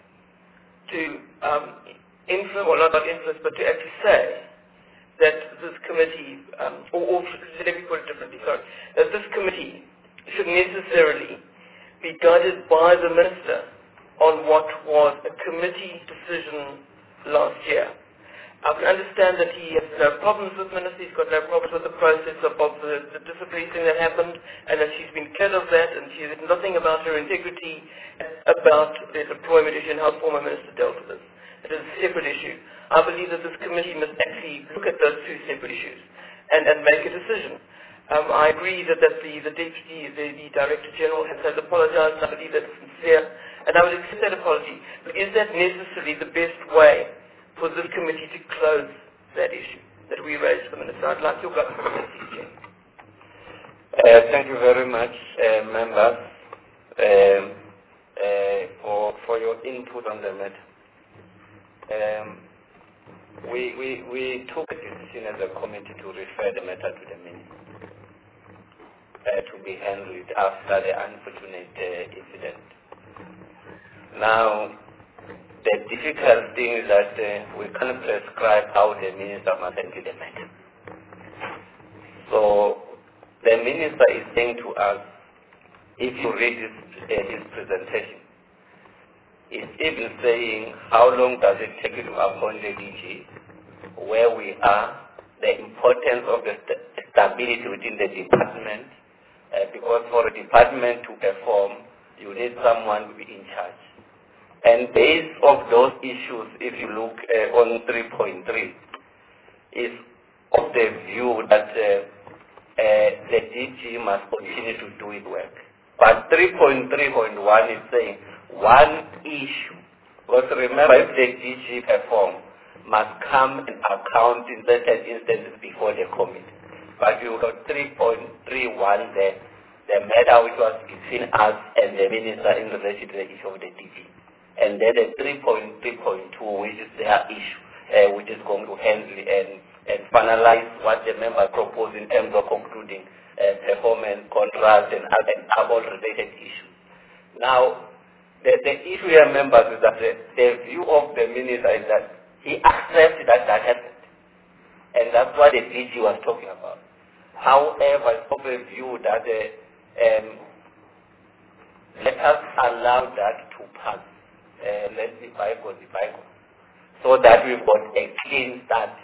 to um, influence, or not about influence, but to actually say that this committee, um, or, or let me put it differently, sorry, that this committee should necessarily be guided by the Minister on what was a committee decision last year. I can understand that he has no problems with Minister, he's got no problems with the process of, of the, the disciplinary thing that happened, and that she's been clear of that, and she has nothing about her integrity, about the deployment issue and how the former Minister dealt with this. It is a separate issue. I believe that this committee must actually look at those two separate issues and, and make a decision. Um, I agree that, that the, the Deputy, the, the Director General has, has apologized, and I believe that's sincere, and I would accept that apology. But is that necessarily the best way for this committee to close that issue that we raised for the Minister? I'd like your government to see, uh, Thank you very much, uh, members, um, uh, for, for your input on the matter. Um, we, we, we took a decision as a committee to refer the matter to the Minister uh, to be handled after the unfortunate uh, incident. Now, the difficult thing is that uh, we can't prescribe how the Minister must handle the matter. So, the Minister is saying to us, if you read this, uh, this presentation, is even saying how long does it take you to appoint a D G, where we are, the importance of the st stability within the department, uh, because for a department to perform, you need someone to be in charge. And based of those issues, if you look uh, on three point three, is of the view that uh, uh, the D G must continue to do its work. But three point three point one is saying one issue, because remember, if the D G perform, must come and account in certain instances before the committee. But you got three point three one there, the matter which was between us and the minister in relation to the issue of the D G. And then the three point three point two, which is their issue, uh, which is going to handle and, and finalize what the member proposed in terms of concluding uh, performance, contract, and other related issues. Now, the, the issue here, members, is that the, the view of the minister is that he accepts that that happened. And that's what the D G was talking about. However, it's of a view that uh, um, let us allow that to pass. Uh, let the bygone be bygone. So that we've got a clean start.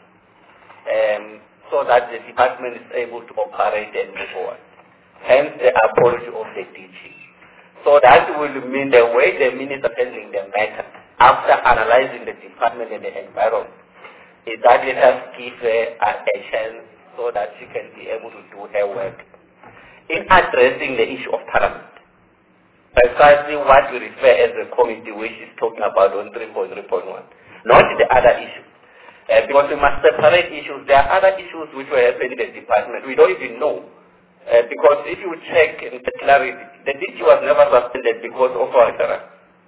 Um, so that the department is able to operate and move forward. Hence the apology of the D G. So that will mean the way the minister is handling the matter after analyzing the department and the environment is that let us give her a chance so that she can be able to do her work. In addressing the issue of parliament, precisely what we refer as the committee which is talking about on three point three point one, not the other issues. Uh, because we must separate issues. There are other issues which were happening in the department. We don't even know. Uh, because if you check in the clarity, the D G was never suspended because of our error.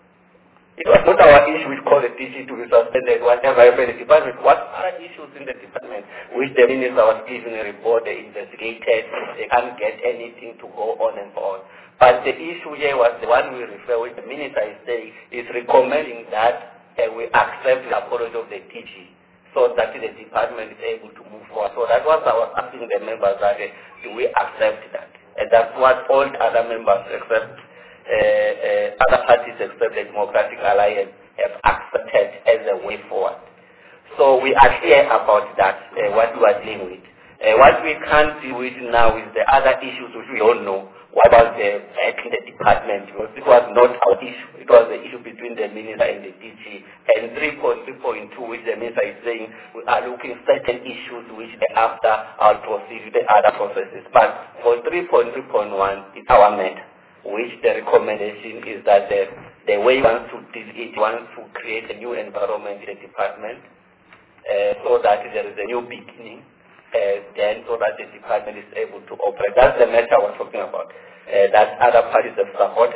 It was not our issue which caused the D G to be suspended, whatever happened in the department. What are issues in the department which the minister was giving a report, they investigated, they can't get anything to go on and on. But the issue here was the one we refer, which the minister is saying, is recommending that uh, we accept the apology of the D G so that the department is able to move forward. So that was I was asking the members that uh, do we accept that? And that's what all the other members except uh, uh, other parties except the Democratic Alliance have accepted as a way forward. So we are clear about that, uh, what we are dealing with. Uh, what we can't deal with now is the other issues which we all know. What was the back in the department? Because it was not our issue. It was the issue between the minister and the D G. And three point three point two, which the minister is saying, we are looking at certain issues which thereafter I'll proceed with the other processes. But for three point three point one, it's our matter, which the recommendation is that the, the way he wants to deal it, wants to create a new environment in the department uh, so that there is a new beginning. Uh, then so that the department is able to operate. That's the matter we're talking about, uh, that other parties have supported.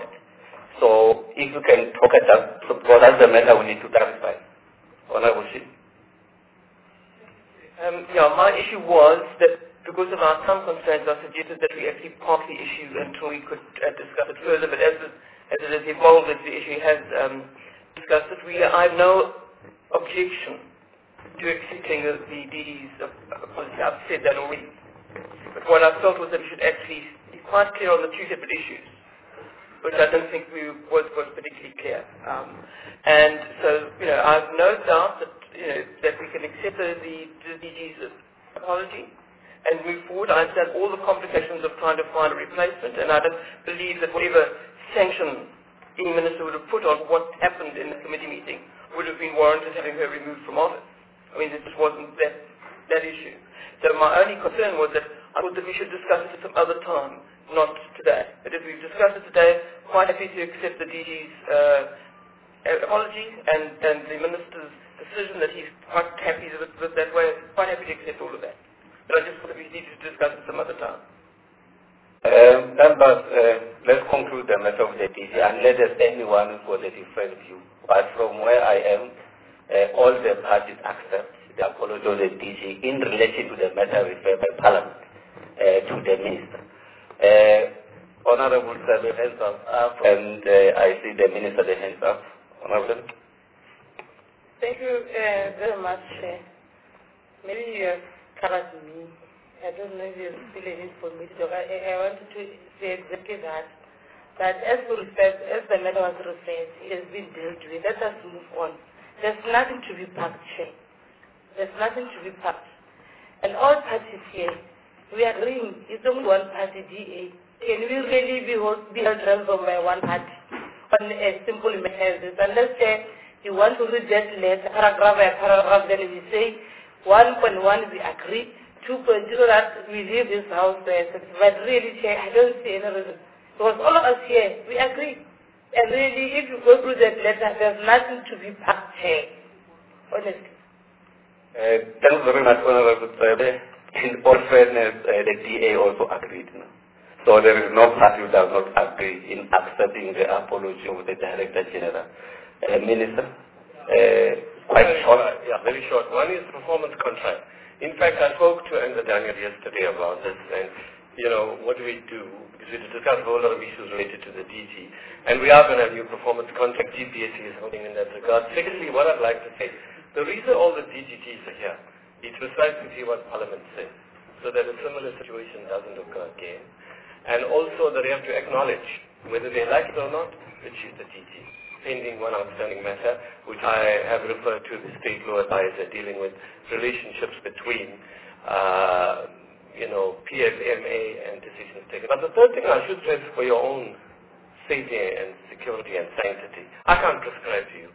So if you can talk at that, so that's the matter we need to clarify. Honorable Chief. Um, yeah, my issue was that because of our time constraints, I suggested that we actually park the issue until we could uh, discuss it further, but as it, as it has evolved, as the issue has um, discussed it, we, I have no objection to accepting the, the D D's uh, policy. I've said that already. But what I felt was that we should actually be quite clear on the two separate issues, which I don't think we was, was particularly clear. Um, and so, you know, I have no doubt that, you know, that we can accept the, the, the D G's apology and move forward. I understand all the complications of trying to find a replacement, and I don't believe that whatever sanction any minister would have put on what happened in the committee meeting would have been warranted having her removed from office. I mean, it just wasn't that, that issue. So my only concern was that I thought that we should discuss it at some other time, not today. But if we've discussed it today, quite happy to accept the D G's uh, apology and, and the Minister's decision that he's quite happy with, with that way. Quite happy to accept all of that. But I just thought that we needed to discuss it some other time. Um, members, uh, let's conclude the matter of the D G and let us anyone for the different view. But from where I am, Uh, all the parties accept the apology of the D G in relation to the matter referred by Parliament uh, to the Minister. Uh, Honorable Sir, the hands are up, and uh, I see the Minister, the hands up. Honorable. Thank you uh, very much. Uh, maybe you have covered me. I don't know if you feel a need for me to talk. I, I wanted to say exactly that. But as we referred, as the matter was referred, it has been dealt with. Let us move on. There's nothing to be packed, Chair. There's nothing to be packed. And all parties here, we are agreeing, it's only one party, D A. Can we really be, hold, be held ransom by one party on a simple mechanism? Unless uh, you want to read that letter, paragraph by paragraph, then we say one point one we agree, two point zero that we leave this house, uh, but really, Chair, I don't see any reason. Because all of us here, we agree. And really, if you go through that letter, there's nothing to be packed, Chair. Honestly. Uh, thank you very much, Honorable Trebe. In all fairness, uh, the D A also agreed. No? So there is no party who does not agree in accepting the apology of the Director General. Uh, Minister, uh, quite very short. short. Yeah, very short. One is performance contract. In fact, I spoke to Andrew Daniel yesterday about this, and you know, what do we do? Because we discussed a whole lot of issues related to the D G, and we are going to have new performance contract. G P A C is helping in that regard. Secondly, what I'd like to say, the reason all the D G Ts are here is precisely to see what Parliament says, so that a similar situation doesn't occur again. And also that they have to acknowledge whether they like it or not, which is the D G, pending one outstanding matter, which I have referred to the state law advisor dealing with relationships between, uh, you know, P F M A and decisions taken. But the third thing I should stress for your own safety and security and sanctity, I can't prescribe to you.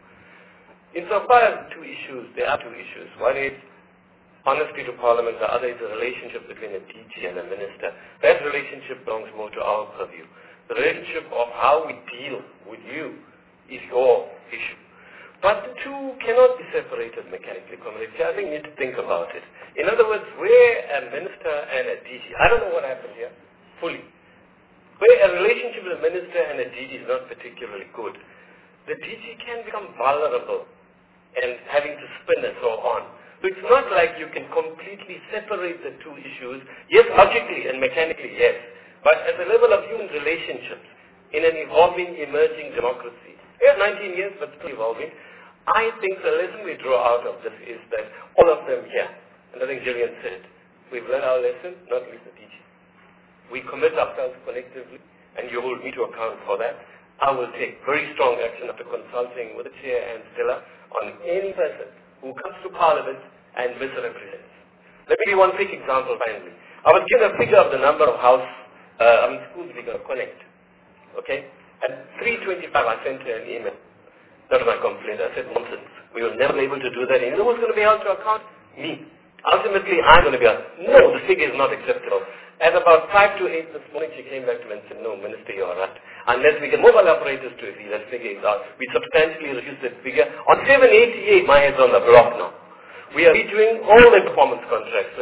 Insofar as two issues, there are two issues. One is honesty to Parliament, the other is the relationship between a D G and a minister. That relationship belongs more to our purview. The relationship of how we deal with you is your issue. But the two cannot be separated mechanically, community. I think you need to think about it. In other words, where a minister and a D G, I don't know what happened here, fully. Where a relationship with a minister and a D G is not particularly good, the D G can become vulnerable and having to spin and so on. So it's not like you can completely separate the two issues. Yes, logically and mechanically, yes. But at the level of human relationships, in an evolving, emerging democracy, yeah, nineteen years, but still evolving, I think the lesson we draw out of this is that all of them here, and I think Gillian said, we've learned our lesson, not least the teaching. We commit ourselves collectively, and you hold me to account for that. I will take very strong action after consulting with the Chair and Stella on any person who comes to Parliament and misrepresents. Let me give you one quick example finally. I was given a figure of the number of house, uh, I mean schools we can connect. Okay? At three twenty-five I sent her an email. That was my complaint. I said, nonsense. We were never able to do that. And you know who's going to be held to account? Me. Ultimately, I'm going to be held. No, the figure is not acceptable. At about five to eight this morning, she came back to me and said, no, Minister, you're right. Unless we get mobile operators to agree, that figure is out. We substantially reduced that figure. On seven eighty-eight, my head's on the block now. We are redoing all the performance contracts,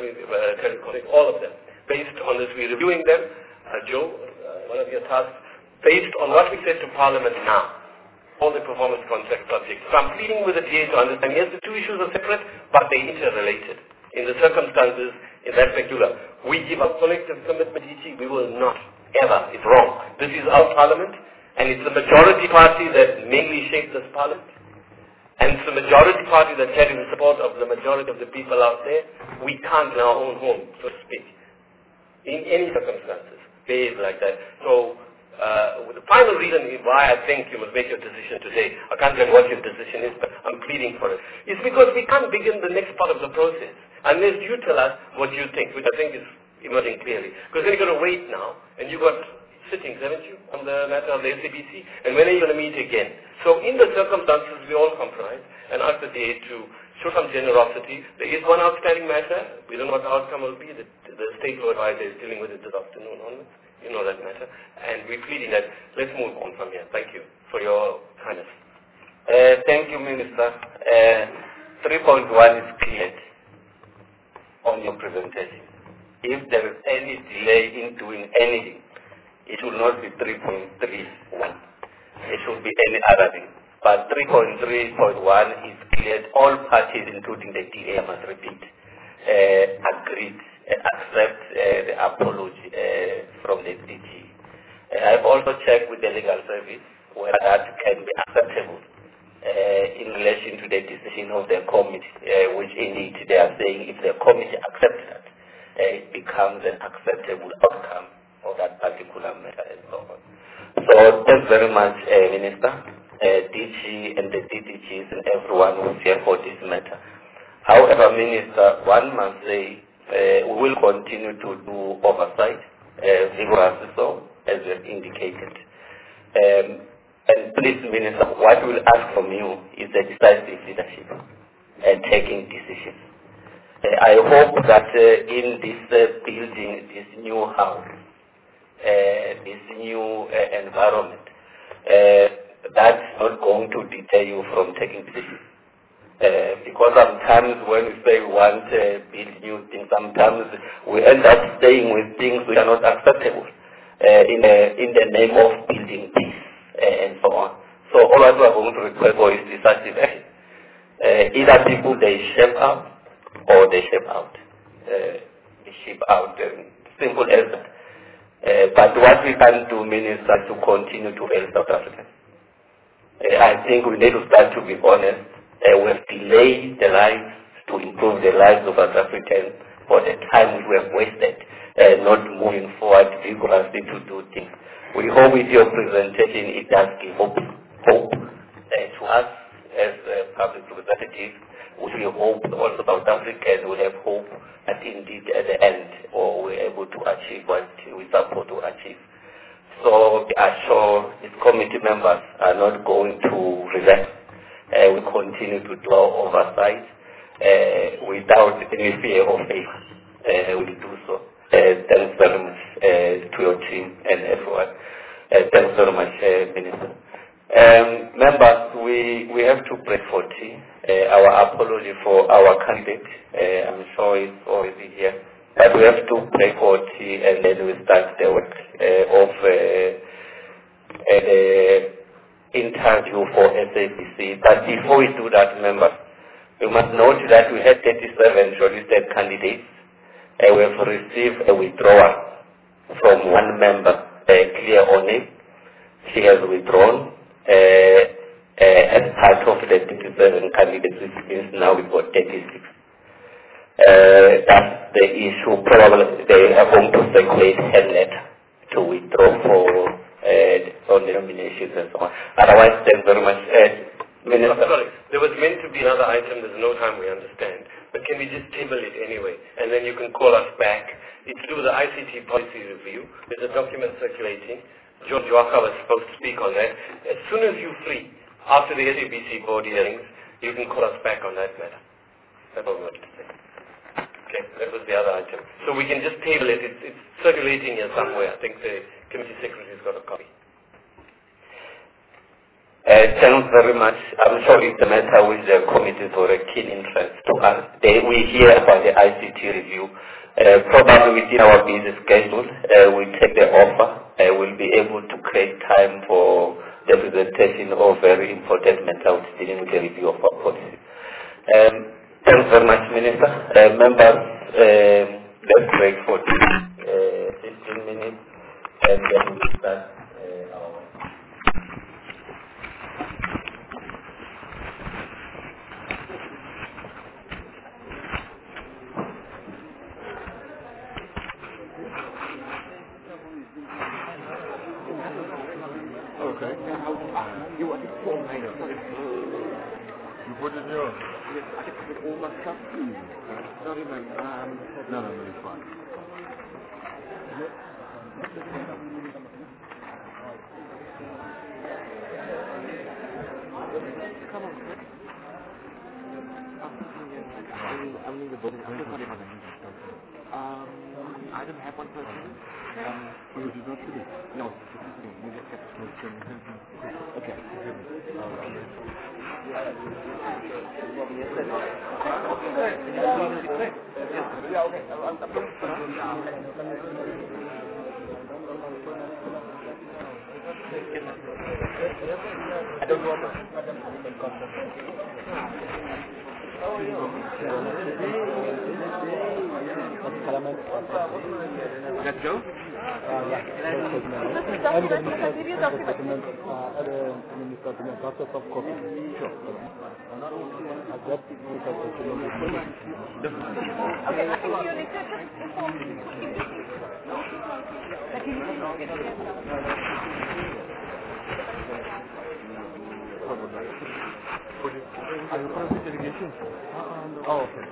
uh, all of them. Based on this, we're reviewing them. Uh, Joe, uh, one of your tasks, based on what we said to Parliament now, all the performance contract subjects. So I'm pleading with the D A to understand, yes, the two issues are separate, but they're interrelated. In the circumstances, in that particular, we give a collective commitment, E G, we will not, ever, it's wrong. This is our Parliament, and it's the majority party that mainly shapes this Parliament. And it's the majority party that carries the support of the majority of the people out there. We can't in our own home, so to speak, in any circumstances, behave like that. So, uh, the final reason why I think you must make your decision today, I can't tell what your decision is, but I'm pleading for it, is because we can't begin the next part of the process unless you tell us what you think, which I think is emerging clearly. Because then you've got to wait now, and you've got sittings, haven't you, on the matter of the S A B C, and when are you going to meet again? So in the circumstances, we all compromise and ask the D A to show some generosity. There is one outstanding matter. We don't know what the outcome will be. The, the state law advisor is dealing with it this afternoon onwards. You know that matter. And we're pleading that let's move on from here. Thank you for your kindness. Uh, thank you, Minister. Uh, three point one is cleared on your presentation. If there is any delay in doing anything, it will not be three point three one. It should be any other thing. But three point three point one is cleared. All parties, including the D A, I must repeat, uh, agreed and accept uh, the apology uh, from the D G. Uh, I've also checked with the legal service whether that can be acceptable uh, in relation to the decision of the committee, uh, which indeed they are saying if the committee accepts that, uh, it becomes an acceptable outcome of that particular matter and so on. So thanks very much, uh, Minister, uh, D G and the D D Gs and everyone who's here for this matter. However, Minister, one must say uh, we will continue to do oversight, uh, vigorously so, as you have indicated. Um, and please, Minister, what we'll ask from you is a decisive leadership and taking decisions. Uh, I hope that uh, in this uh, building, this new house, uh, this new uh, environment, uh, that's not going to deter you from taking decisions. Uh, because sometimes when we say we want to uh, build new things, sometimes we end up staying with things which are not acceptable uh, in, uh, in the name of building peace uh, and so on. So all what we are going to request for is decisive action. Uh, either people they shape up or they shape out. Uh, they shape out, uh, simple as that. Uh, but what we can do, Minister, to continue to help South Africans. Uh, I think we need to start to be honest. Uh, we have delayed the lives to improve the lives of South Africans for the time we have wasted, uh, not moving forward vigorously to do things. We hope with your presentation it does give hope, hope uh, to us as uh, public representatives. We hope also South Africans will have hope that indeed at the end or we're able to achieve what we support to achieve. So I assure these committee members are not going to relax. Uh, we continue to do our oversight uh, without any fear or favor. Uh, we do so. Uh, thanks very much uh, to your team and everyone. Uh, thanks very much, uh, Minister. Um, members, we, we have to pray for tea. Uh, our apology for our candidate. Uh, I'm sure it's already here. But we have to pray for tea and then we start the work uh, of uh, uh, the interview for S A B C. But before we do that, members, we must note that we had thirty-seven shortlisted candidates. Uh, we have received a withdrawal from one member, uh, Clear One. She has withdrawn uh, uh, as part of the thirty-seven candidates, which means now we've got thirty-six. Uh, that's the issue. Probably they are going to circulate her letter to withdraw for Uh, on the nominations and so on. Otherwise, thanks very much. Uh, Minister. Oh, sorry, there was meant to be another item. There's no time, we understand. But can we just table it anyway? And then you can call us back. It's to do with the I C T policy review. There's a document circulating. George Waka was supposed to speak on that. As soon as you're free, after the S A B C board hearings, you can call us back on that matter. That's all I wanted to say. Okay, that was the other item. So we can just table it. It's, it's circulating here somewhere. I think the committee secretary's got a copy. Uh, thanks very much. I'm sure it's a matter which the committee is of a keen interest to us. They, we hear about the I C T review. Uh, probably within our busy schedule, uh, we take the offer. Uh, we'll be able to create time for the presentation of very important matters dealing with the review of our policy. Um, thanks very much, Minister. Uh, members, uh, let's break for uh, fifteen minutes. And then we start uh, our work. Okay. You want to form a You put it in your... Yes, I just put all my stuff in. Sorry, man. Um, no, no, no, it's fine. Come on, Chris. I'm in the book. Um, I don't have one person. Um, you did not see it? No, we just have to okay. Yeah, okay. I don't want to. Let's go? Uh, yeah. And the document, document, uh, the document, lots of copy. Sure. I got because okay, I think you need to just inform me. Are you part of the delegation? Oh, okay.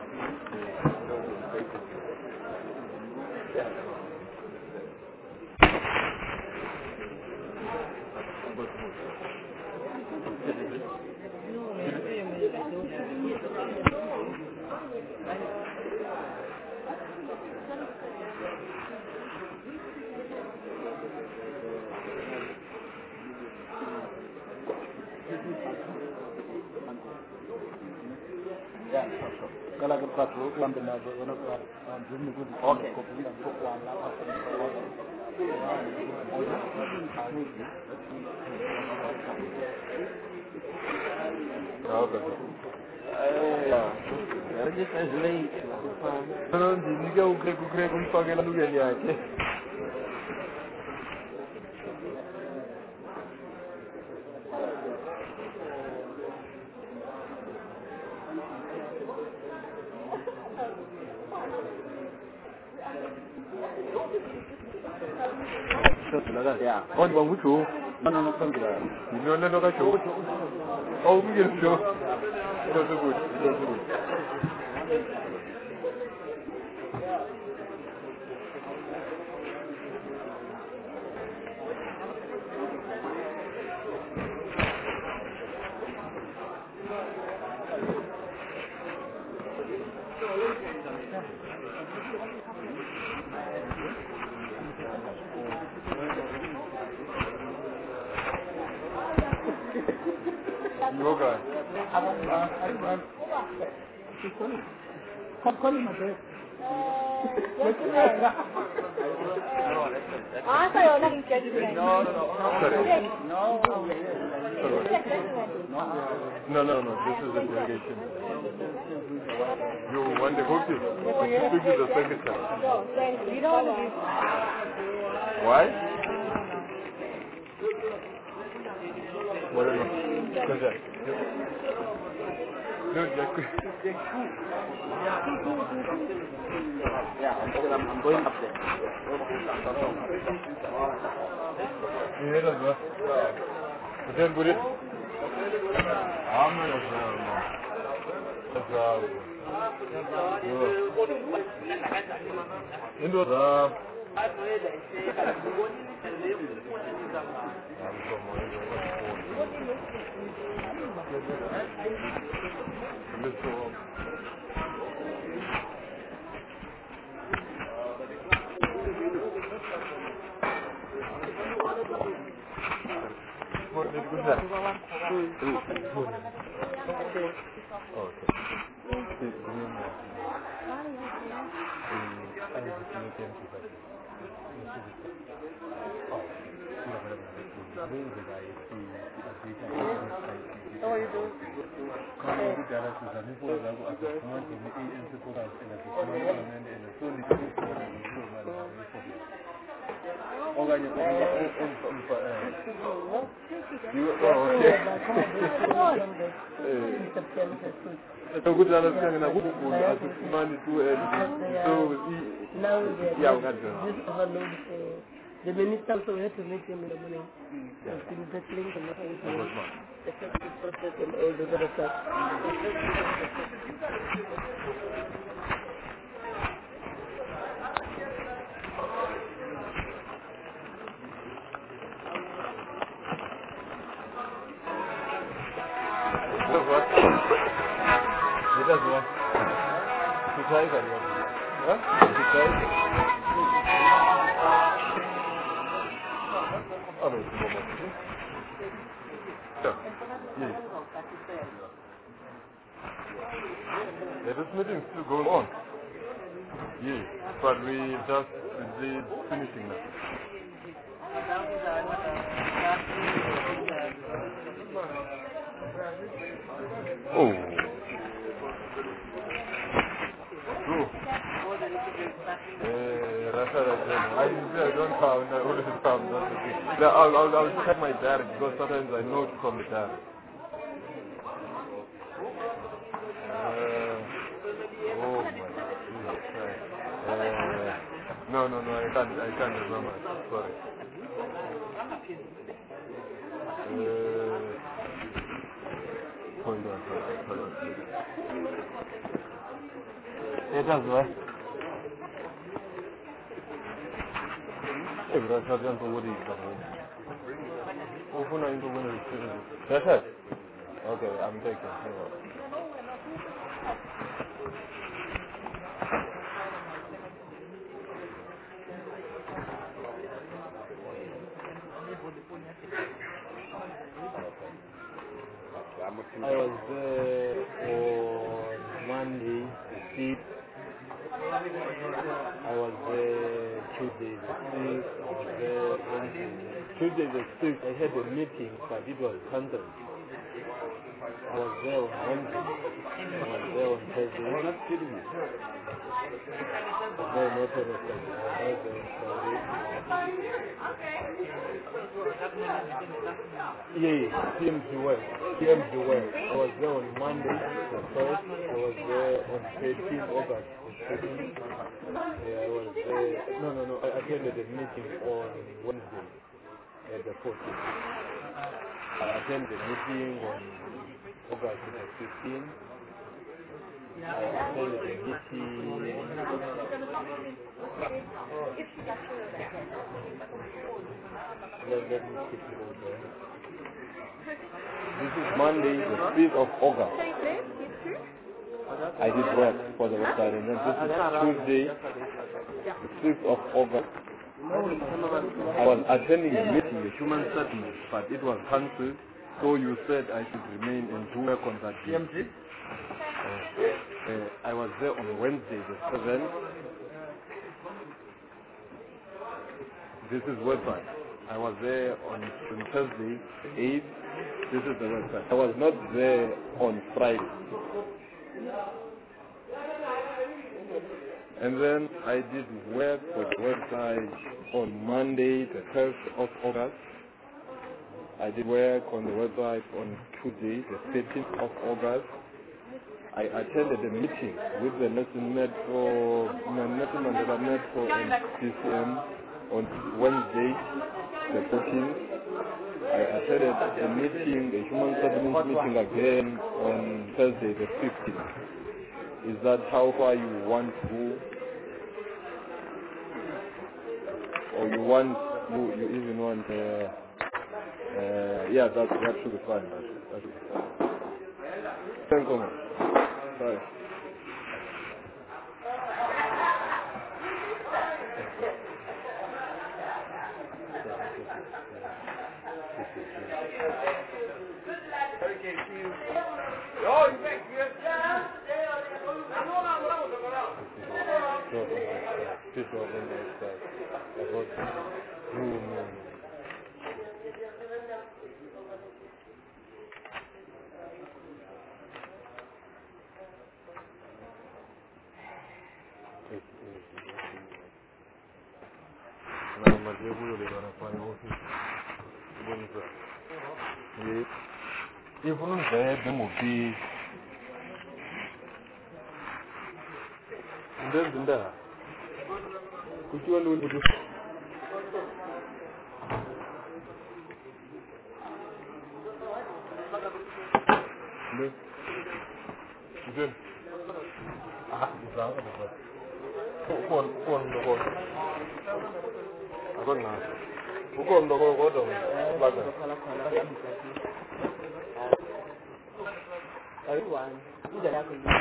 Yeah, sure, sure. Kala ka patlo lambe na zo na ka jumi ko okay ko bi ko kwa la ka ko okay. Yeah. This is late. No, ni ga ukre ukre ko pa ga lu ya yake. Yeah. On one which no no no no no no no show. Oh, we can show. It was good. It was good. Yoga. Come, call him a bit. No, no, no. No, no, no. This is a delegation. You want the cookie? You took it the second time. You don't want to. Why? What do you mean? Because that. No, Jack. Yeah, I'm going up there. Yeah, that's right. But then, would it? I'm not a man. That's right. Into the. How are you doing? So good understanding and I would as a money to so yeah, we got to the minister also had to meet him in the morning. He's been battling the the process and all the other stuff. That's what? That's what? To try it, huh? To try it. Oh, no, it's more money. Yeah. Yes. Yeah, this meeting still going on. Yes, but we just did finishing now. Oh. True. I usually don't count, I always count, that's the thing. Yeah, I'll, I'll, I'll check my diary because sometimes I note from the diary. Uh, oh my Jesus Christ. Uh, no, no, no, I can't, I can't remember. Sorry. Uh, hold on, hold on, hold on. It has what? Hey, but I thought that's what he's done. Open into one of the That's it? Okay, I'm taking it. I was there on Monday, the sixth. I was there Tuesday, the sixth. I was there Wednesday. Tuesday, the sixth, I had a meeting, but it was cancelled. I was there on Wednesday. I was there on Thursday. You're not kidding me. I was there on Thursday. I was there on Friday. Yeah, P M G well. P M G well. I was there on Monday, the first. I was there on thirteenth August, the second. Yeah, I was there. No, no, no. I attended a meeting on Wednesday, at the fourteenth. I attended a meeting on August the fifteenth. I attended a meeting. Let, let me quickly go there. This is Monday, the fifth of August. I did work for the website, and then this is Tuesday, the sixth of August. I was attending a meeting, a human settlement, but it was cancelled, so you said I should remain and do work on that day. Uh, uh, I was there on Wednesday, the seventh. This is website. I was there on, on Thursday, the eighth. This is the website. I was not there on Friday. And then I did work for the website on Monday, the first of August. I did work on the website on Tuesday, the thirteenth of August. I attended a meeting with the Nelson Metro, Nelson Mandela Metro and C C M on Wednesday, the fourteenth. I attended a meeting, a human settlement meeting again on Thursday, the fifteenth. Is that how far you want to go? Or you want, you, you even want, uh, uh, yeah, that, that should be fine. That should, that should be fine. Thank you. Sorry. Even there, there will be. And then there. Could you alone do? Good. Good. Ah, it's out of the way. Go on, go on, go on. I got now. Go on, go on, go on. Everyone, you don't have to do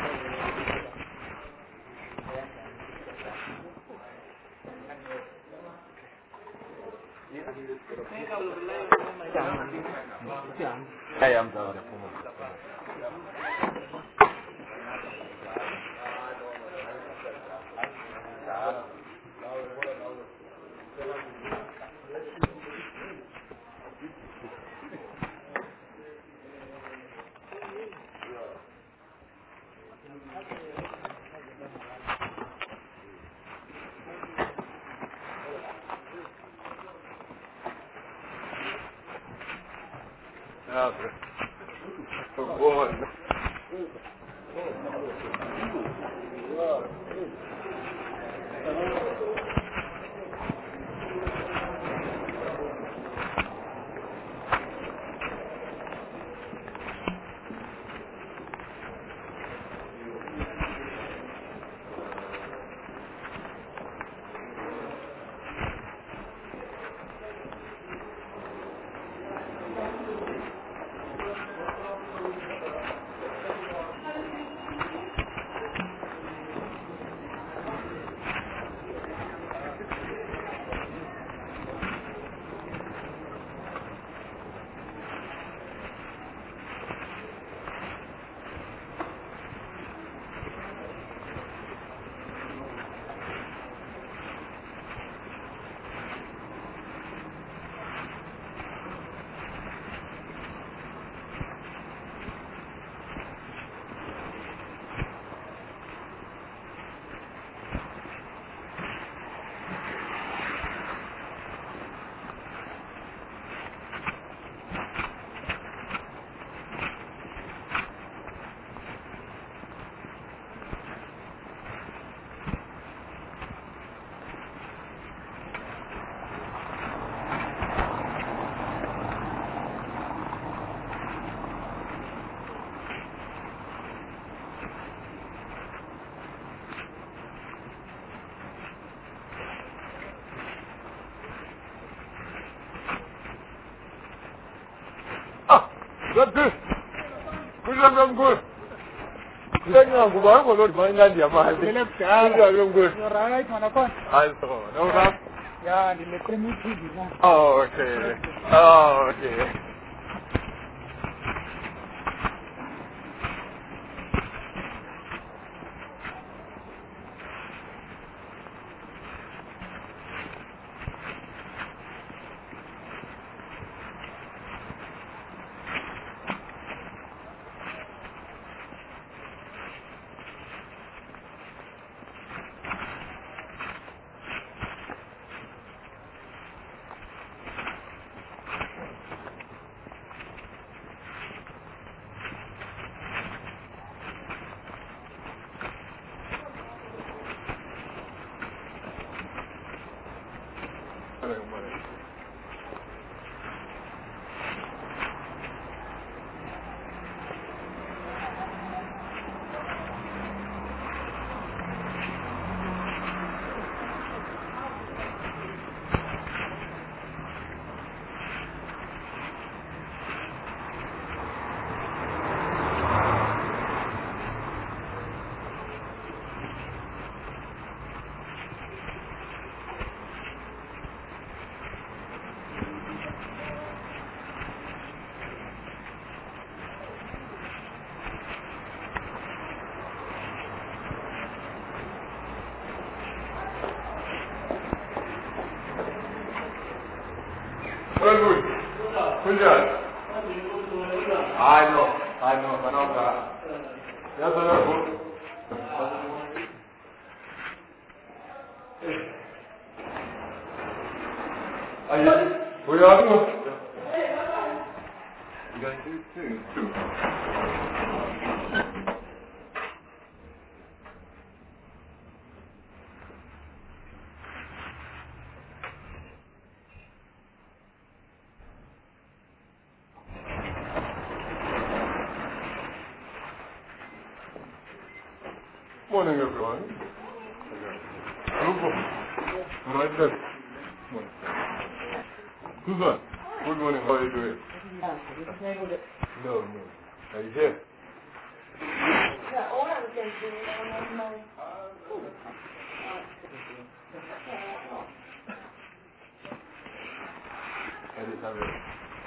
I am the Okay. So go on. That's good. Good, I'm good. Good, I'm good. I'm good. I'm good. I'm good. I'm good. You're right, Manakon. I'm so. No problem. Yeah, the Lepremi T V. Oh, okay. Oh, okay. Very good. Good job. I know. I know. I know that. Yes, I know. Are you? We are good. You guys do too. Two. Morning, everyone. Right there. Susan, good morning. How are you doing? No, no. Are you here? I didn't have it.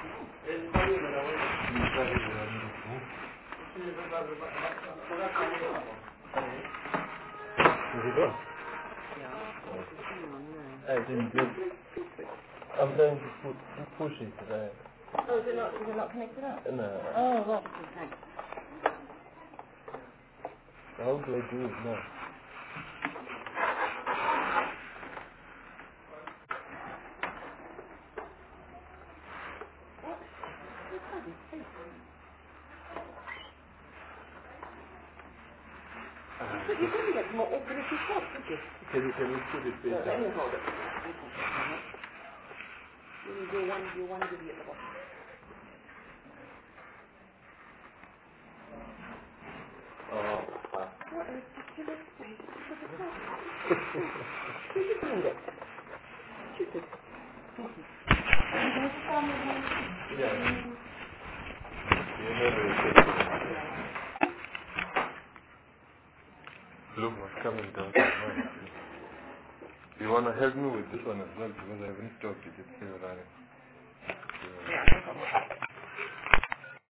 Is it on? I didn't do it. I'm trying to put, push it today. Oh, is it not, is it not connected up? No. Oh, right. Thanks. How do I do it now? But you couldn't get more open if you thought, did you? Can you, can you put it face No, let me down? hold it. You do one, you one give you at the bottom. Oh, What a ridiculous way to put it up. Did you find it? Stupid. yeah. You never get it. Look what's coming down. You want to help me with this one as well because I haven't stopped it. It's still running. Yeah, no problem.